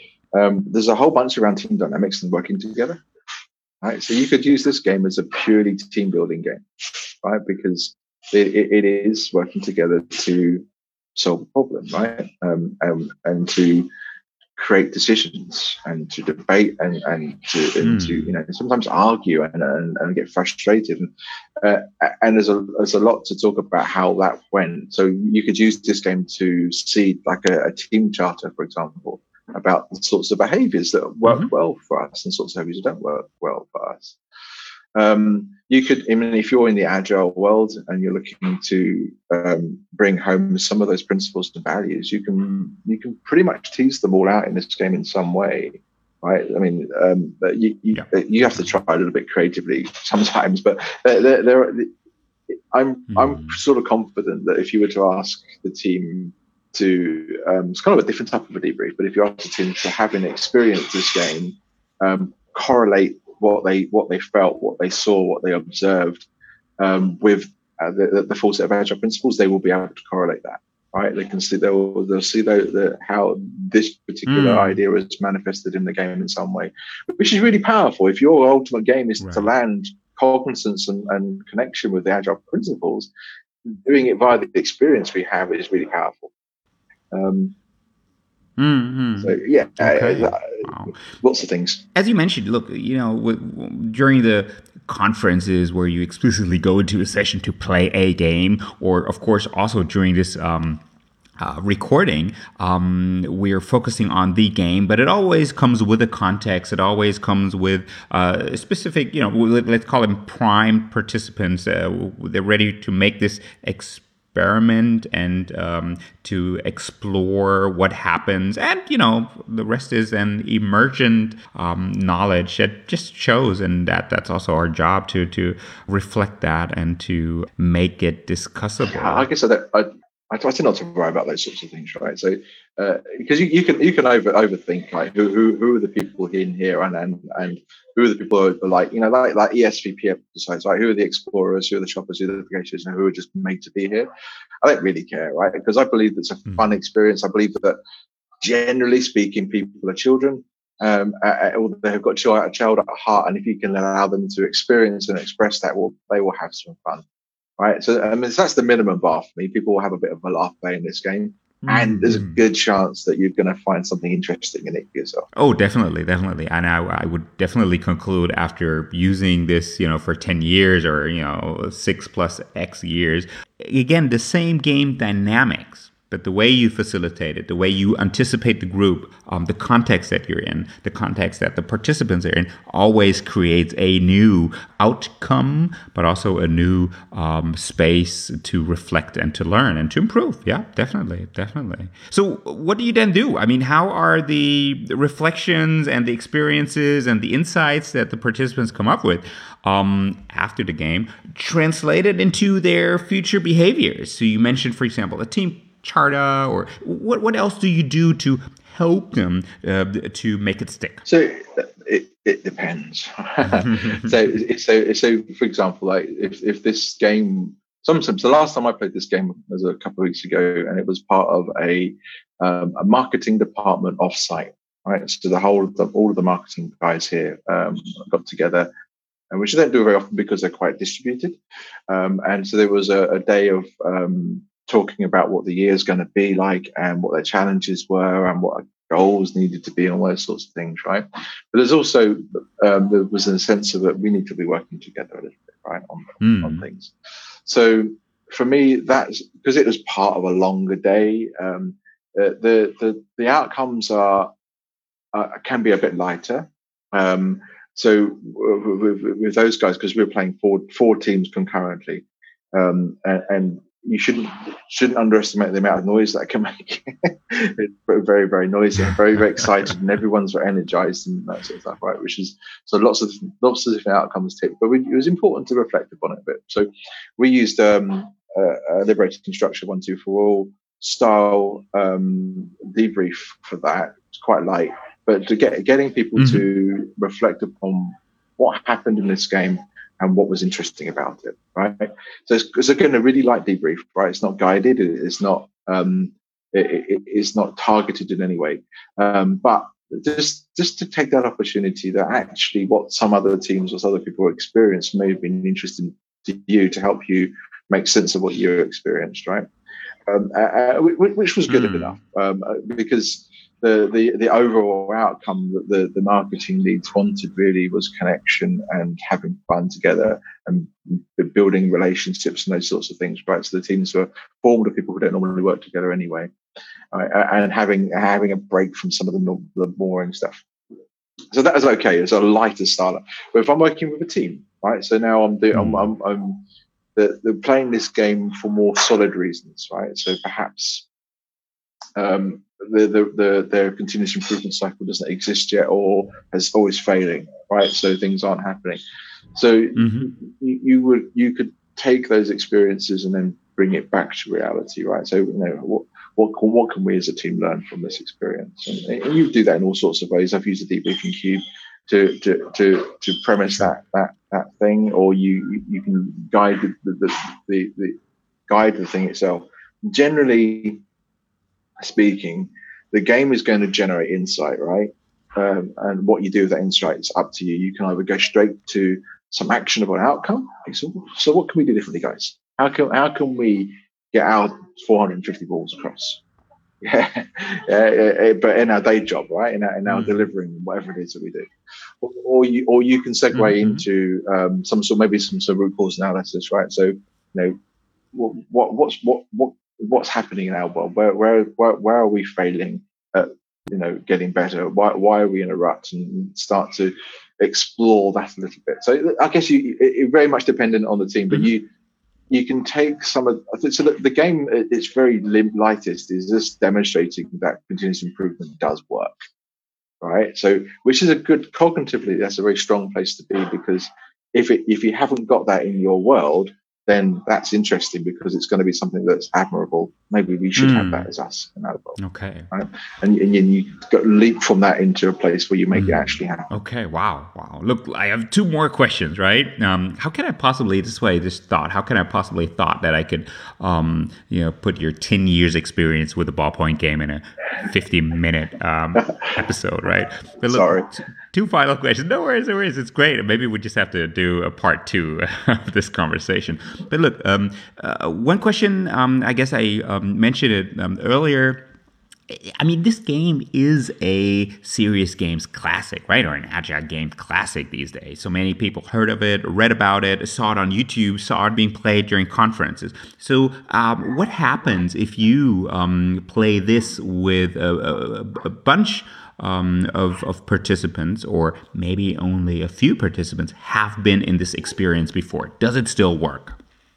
Um, there's a whole bunch around team dynamics and working together, right? So you could use this game as a purely team building game, right? Because It, it, it is working together to solve a problem, right? Um, um, and to create decisions and to debate and, and to and mm. to you know sometimes argue and and, and get frustrated. And, uh, and there's a there's a lot to talk about how that went. So you could use this game to see like a, a team charter, for example, about the sorts of behaviours that work mm-hmm. well for us and sorts of behaviours that don't work well for us. Um, you could, I mean, if you're in the agile world and you're looking to um, bring home some of those principles and values, you can you can pretty much tease them all out in this game in some way, right? I mean, um, you you, yeah. you have to try a little bit creatively sometimes, but there, there, I'm mm. I'm sort of confident that if you were to ask the team to, um, it's kind of a different type of a debrief, but if you ask the team to having experienced this game, um, correlate what they what they felt, what they saw, what they observed um, with uh, the, the full set of agile principles, they will be able to correlate that, right? They can see they'll they'll see the, the, how this particular mm. idea is manifested in the game in some way, which is really powerful. If your ultimate game is right. to land cognizance and, and connection with the agile principles, doing it via the experience we have is really powerful. Um, Mm-hmm. So yeah, okay. uh, wow. Lots of things. As you mentioned, look, you know, w- w- during the conferences where you explicitly go into a session to play a game, or of course also during this um, uh, recording, um, we're focusing on the game, but it always comes with a context. It always comes with uh, specific, you know, let's call them prime participants. Uh, they're ready to make this experience. Experiment and um, to explore what happens, and you know the rest is an emergent um, knowledge that just shows, and that that's also our job to to reflect that and to make it discussable. Yeah, I guess I, I I try not to worry about those sorts of things, right? So uh, because you, you can you can over overthink like who who who are the people in here and and and who are the people who are like you know like like E S V P exercise, right? Who are the explorers? Who are the shoppers? Who are the navigators? And who are just made to be here? I don't really care, right? Because I believe it's a mm. fun experience. I believe that generally speaking, people are children. Um, uh, or they have got a child at heart, and if you can allow them to experience and express that, well, they will have some fun. Right, so I mean, that's the minimum bar for me. People will have a bit of a laugh playing this game, mm-hmm. and there's a good chance that you're going to find something interesting in it for yourself. Oh, definitely, definitely. And I, I would definitely conclude after using this, you know, for ten years or you know six plus X years, again, the same game dynamics But the way you facilitate it, the way you anticipate the group, um, the context that you're in, the context that the participants are in, always creates a new outcome, but also a new um, space to reflect and to learn and to improve. Yeah, definitely, definitely. So what do you then do? I mean, how are the reflections and the experiences and the insights that the participants come up with um, after the game translated into their future behaviors? So you mentioned, for example, a team charter, or what what else do you do to help them uh, to make it stick? So it, it depends. so so so for example, like if, if this game, sometimes the last time I played this game was a couple of weeks ago, and it was part of a um, a marketing department offsite. Right, so the whole the, all of the marketing guys here um, got together, and which they don't do very often because they're quite distributed. Um, and so there was a, a day of um, talking about what the year is going to be like and what their challenges were and what goals needed to be and all those sorts of things, right? But there's also, um, there was a sense of that we need to be working together a little bit, right, on, mm. on things. So for me, that's because it was part of a longer day. Um, the, the, the, the outcomes are, uh, can be a bit lighter. Um, so with, with, with those guys, because we were playing four, four teams concurrently, um, and, and you shouldn't shouldn't underestimate the amount of noise that can make. It's very, very noisy and very, very excited, and everyone's very energized and that sort of stuff, right? Which is so lots of lots of different outcomes tip. But we, it was important to reflect upon it a bit. So we used um, a, a liberating structure one two for all style um, debrief for that. It's quite light, but to get getting people mm-hmm. to reflect upon what happened in this game and what was interesting about it, right? So it's, it's again a really light debrief, right? It's not guided. It, it's not. Um, it, it, it's not targeted in any way. Um, but just just to take that opportunity that actually what some other teams or other people experienced may have been interesting to you to help you make sense of what you experienced, right? Um, uh, which was good mm. enough um, because. The, the the overall outcome that the, the marketing leads wanted really was connection and having fun together and building relationships and those sorts of things, right? So the teams were formed of people who don't normally work together anyway, right? And having having a break from some of the, the boring stuff. So that is okay. It's a lighter style. But if I'm working with a team, right? So now I'm doing, mm. I'm, I'm, I'm the, the playing this game for more solid reasons, right? So perhaps. Um, The, the the their continuous improvement cycle doesn't exist yet, or is always failing, right? So things aren't happening. So mm-hmm. you, you would you could take those experiences and then bring it back to reality, right? So you know what what can, what can we as a team learn from this experience? And, and you do that in all sorts of ways. I've used the debriefing cube to to to to premise that that that thing, or you you can guide the the the, the guide the thing itself. Generally speaking, the game is going to generate insight, right? Um, and what you do with that insight is up to you. You can either go straight to some actionable outcome. Okay, so, so what can we do differently, guys? How can how can we get our four hundred fifty balls across? Yeah, yeah, yeah, but in our day job, right? In our, in our mm-hmm. delivering whatever it is that we do, or, or you or you can segue mm-hmm. into um, some sort, maybe some sort of root cause analysis, right? So you know, what what what's what what what's happening in our world? Where where where, where are we failing at, you know, getting better? Why why are we in a rut? And start to explore that a little bit. So I guess you it, it very much dependent on the team, but mm-hmm. you you can take some of so the, the game. It's very lightest is just demonstrating that continuous improvement does work, right? So which is a good cognitively. That's a very strong place to be, because if it if you haven't got that in your world, then that's interesting, because it's going to be something that's admirable. Maybe we should mm. have that as us in our world. Okay. Right? And, and you got leap from that into a place where you make mm. it actually happen. Okay. Wow. Wow. Look, I have two more questions, right? Um, how can I possibly, this way, this thought, how can I possibly thought that I could, um, you know, put your ten years experience with a ballpoint game in a fifty minute um, episode, right? But look, Sorry. T- two final questions. No worries, no worries. It's great. Maybe we just have to do a part two of this conversation. But look, um, uh, one question, um, I guess I um, mentioned it um, earlier. I mean, this game is a serious games classic, right? Or an agile game classic these days. So many people heard of it, read about it, saw it on YouTube, saw it being played during conferences. So um, what happens if you um, play this with a, a, a bunch um, of, of participants, or maybe only a few participants have been in this experience before? Does it still work?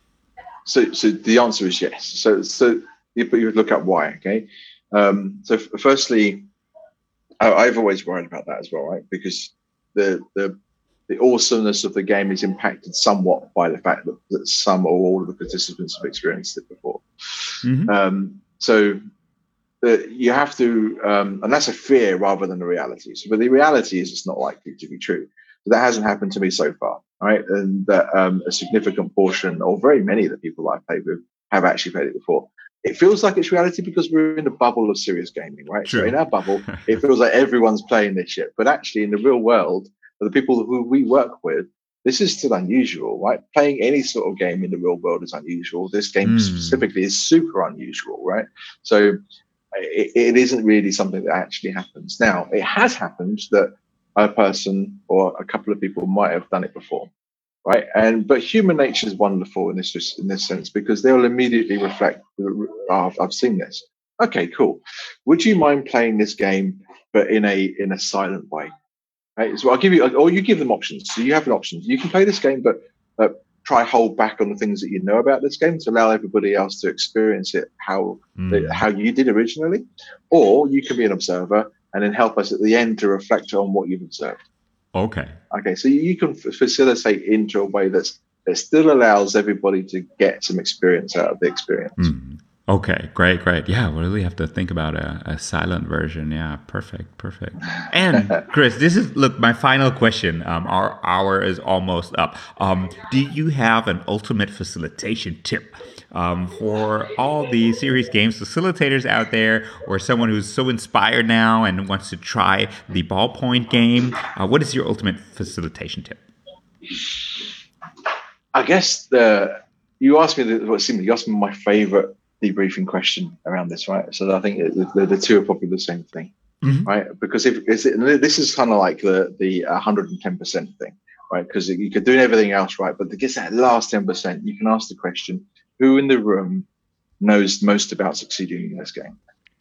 So, so the answer is yes. So, so you, you would look at why, okay? Um, so, f- firstly, I, I've always worried about that as well, right? Because the the the awesomeness of the game is impacted somewhat by the fact that, that some or all of the participants have experienced it before. Mm-hmm. Um, so, the, you have to, um, and that's a fear rather than a reality. So, but the reality is it's not likely to be true. So that hasn't happened to me so far, right? And that um, a significant portion, or very many of the people I've played with, have actually played it before. It feels like it's reality because we're in a bubble of serious gaming, right? True. So in our bubble, it feels like everyone's playing this shit. But actually, in the real world, for the people who we work with, this is still unusual, right? Playing any sort of game in the real world is unusual. This game mm. specifically is super unusual, right? So it, it isn't really something that actually happens. Now, it has happened that a person or a couple of people might have done it before. Right, and but human nature is wonderful in this in this sense because they'll immediately reflect. Oh, I've, I've seen this. Okay, cool. Would you mind playing this game, but in a in a silent way? Right. So I'll give you, or you give them options. So you have an option. You can play this game, but uh, try hold back on the things that you know about this game to allow everybody else to experience it how mm. how you did originally, or you can be an observer and then help us at the end to reflect on what you've observed. Okay. Okay, so you can f- facilitate into a way that's that still allows everybody to get some experience out of the experience. Mm. Okay, great, great. Yeah, we really have to think about a, a silent version. Yeah, perfect, perfect. And Chris, this is, look, my final question. Um, our hour is almost up. Um, do you have an ultimate facilitation tip um, for all the serious games facilitators out there, or someone who's so inspired now and wants to try the ballpoint game? Uh, what is your ultimate facilitation tip? I guess the you asked me the, what seemed you asked me my favorite debriefing question around this, right? So I think the, the two are probably the same thing, mm-hmm. right? Because if is it, this is kind of like the the one hundred ten percent thing, right? Because you could do everything else right, but to get that last ten percent, you can ask the question: who in the room knows most about succeeding in this game?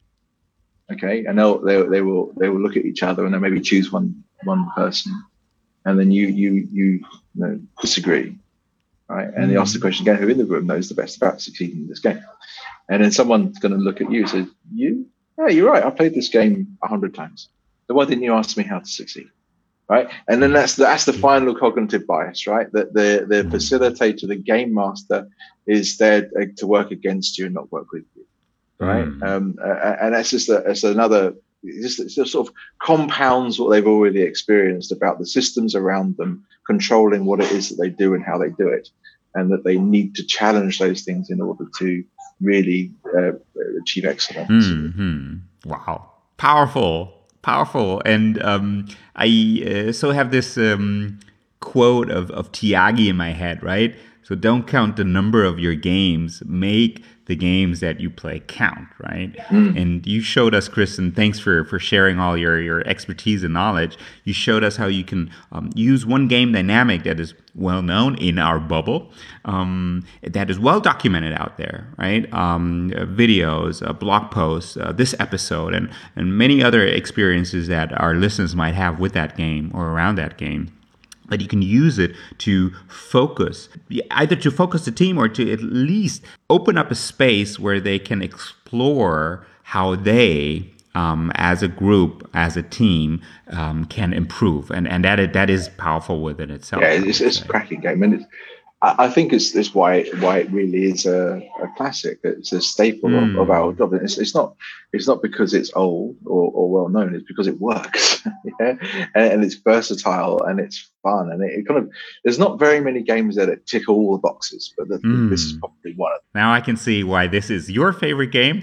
Okay, and they'll they they will they will look at each other and then maybe choose one one person, and then you you you, you know, disagree. Right, and mm. they ask the question again: who in the room knows the best about succeeding in this game? And then someone's going to look at you and say, "You, yeah, you're right. I played this game a hundred times. So why didn't you ask me how to succeed?" Right, and then that's the, that's the final cognitive bias, right? That the the facilitator, the game master, is there to work against you and not work with you, right? Mm. Um, and that's just a, it's another. It just, it just sort of compounds what they've already experienced about the systems around them controlling what it is that they do and how they do it, and that they need to challenge those things in order to really uh, achieve excellence. Mm-hmm. Wow. Powerful. Powerful. And um, I uh, so have this um, quote of, of Tyagi in my head, right? So don't count the number of your games, make the games that you play count, right? Mm. And you showed us, Chris, and thanks for, for sharing all your, your expertise and knowledge. You showed us how you can um, use one game dynamic that is well known in our bubble, um, that is well documented out there, right? Um, uh, videos, uh, blog posts, uh, this episode, and, and many other experiences that our listeners might have with that game or around that game. But you can use it to focus, either to focus the team or to at least open up a space where they can explore how they, um, as a group, as a team, um, can improve. And and that that is powerful within itself. Yeah, it's, it's a cracking game. And it's, I think it's, it's why why it really is a, a classic. It's a staple mm. of, of our job. It's, it's not it's not because it's old or, or well known. It's because it works, yeah? and, and it's versatile and it's fun. And it, it kind of there's not very many games that tick all the boxes, but the, mm. this is probably one of them. Now I can see why this is your favorite game.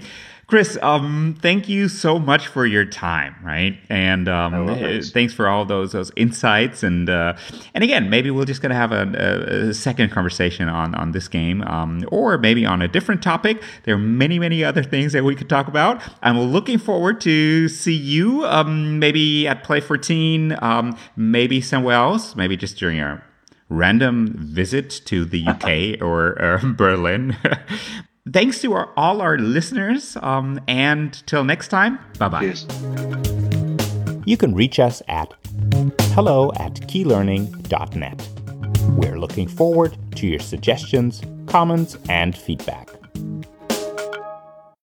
Chris, um, thank you so much for your time, right? And um, thanks for all those those insights. And uh, and again, maybe we're just going to have a, a, a second conversation on, on this game, um, or maybe on a different topic. There are many, many other things that we could talk about. I'm looking forward to see you um, maybe at Play fourteen, um, maybe somewhere else, maybe just during our random visit to the U K or uh, Berlin. Thanks to our, all our listeners, um, and till next time, bye-bye. Yes. You can reach us at hello at keylearning dot net. We're looking forward to your suggestions, comments, and feedback.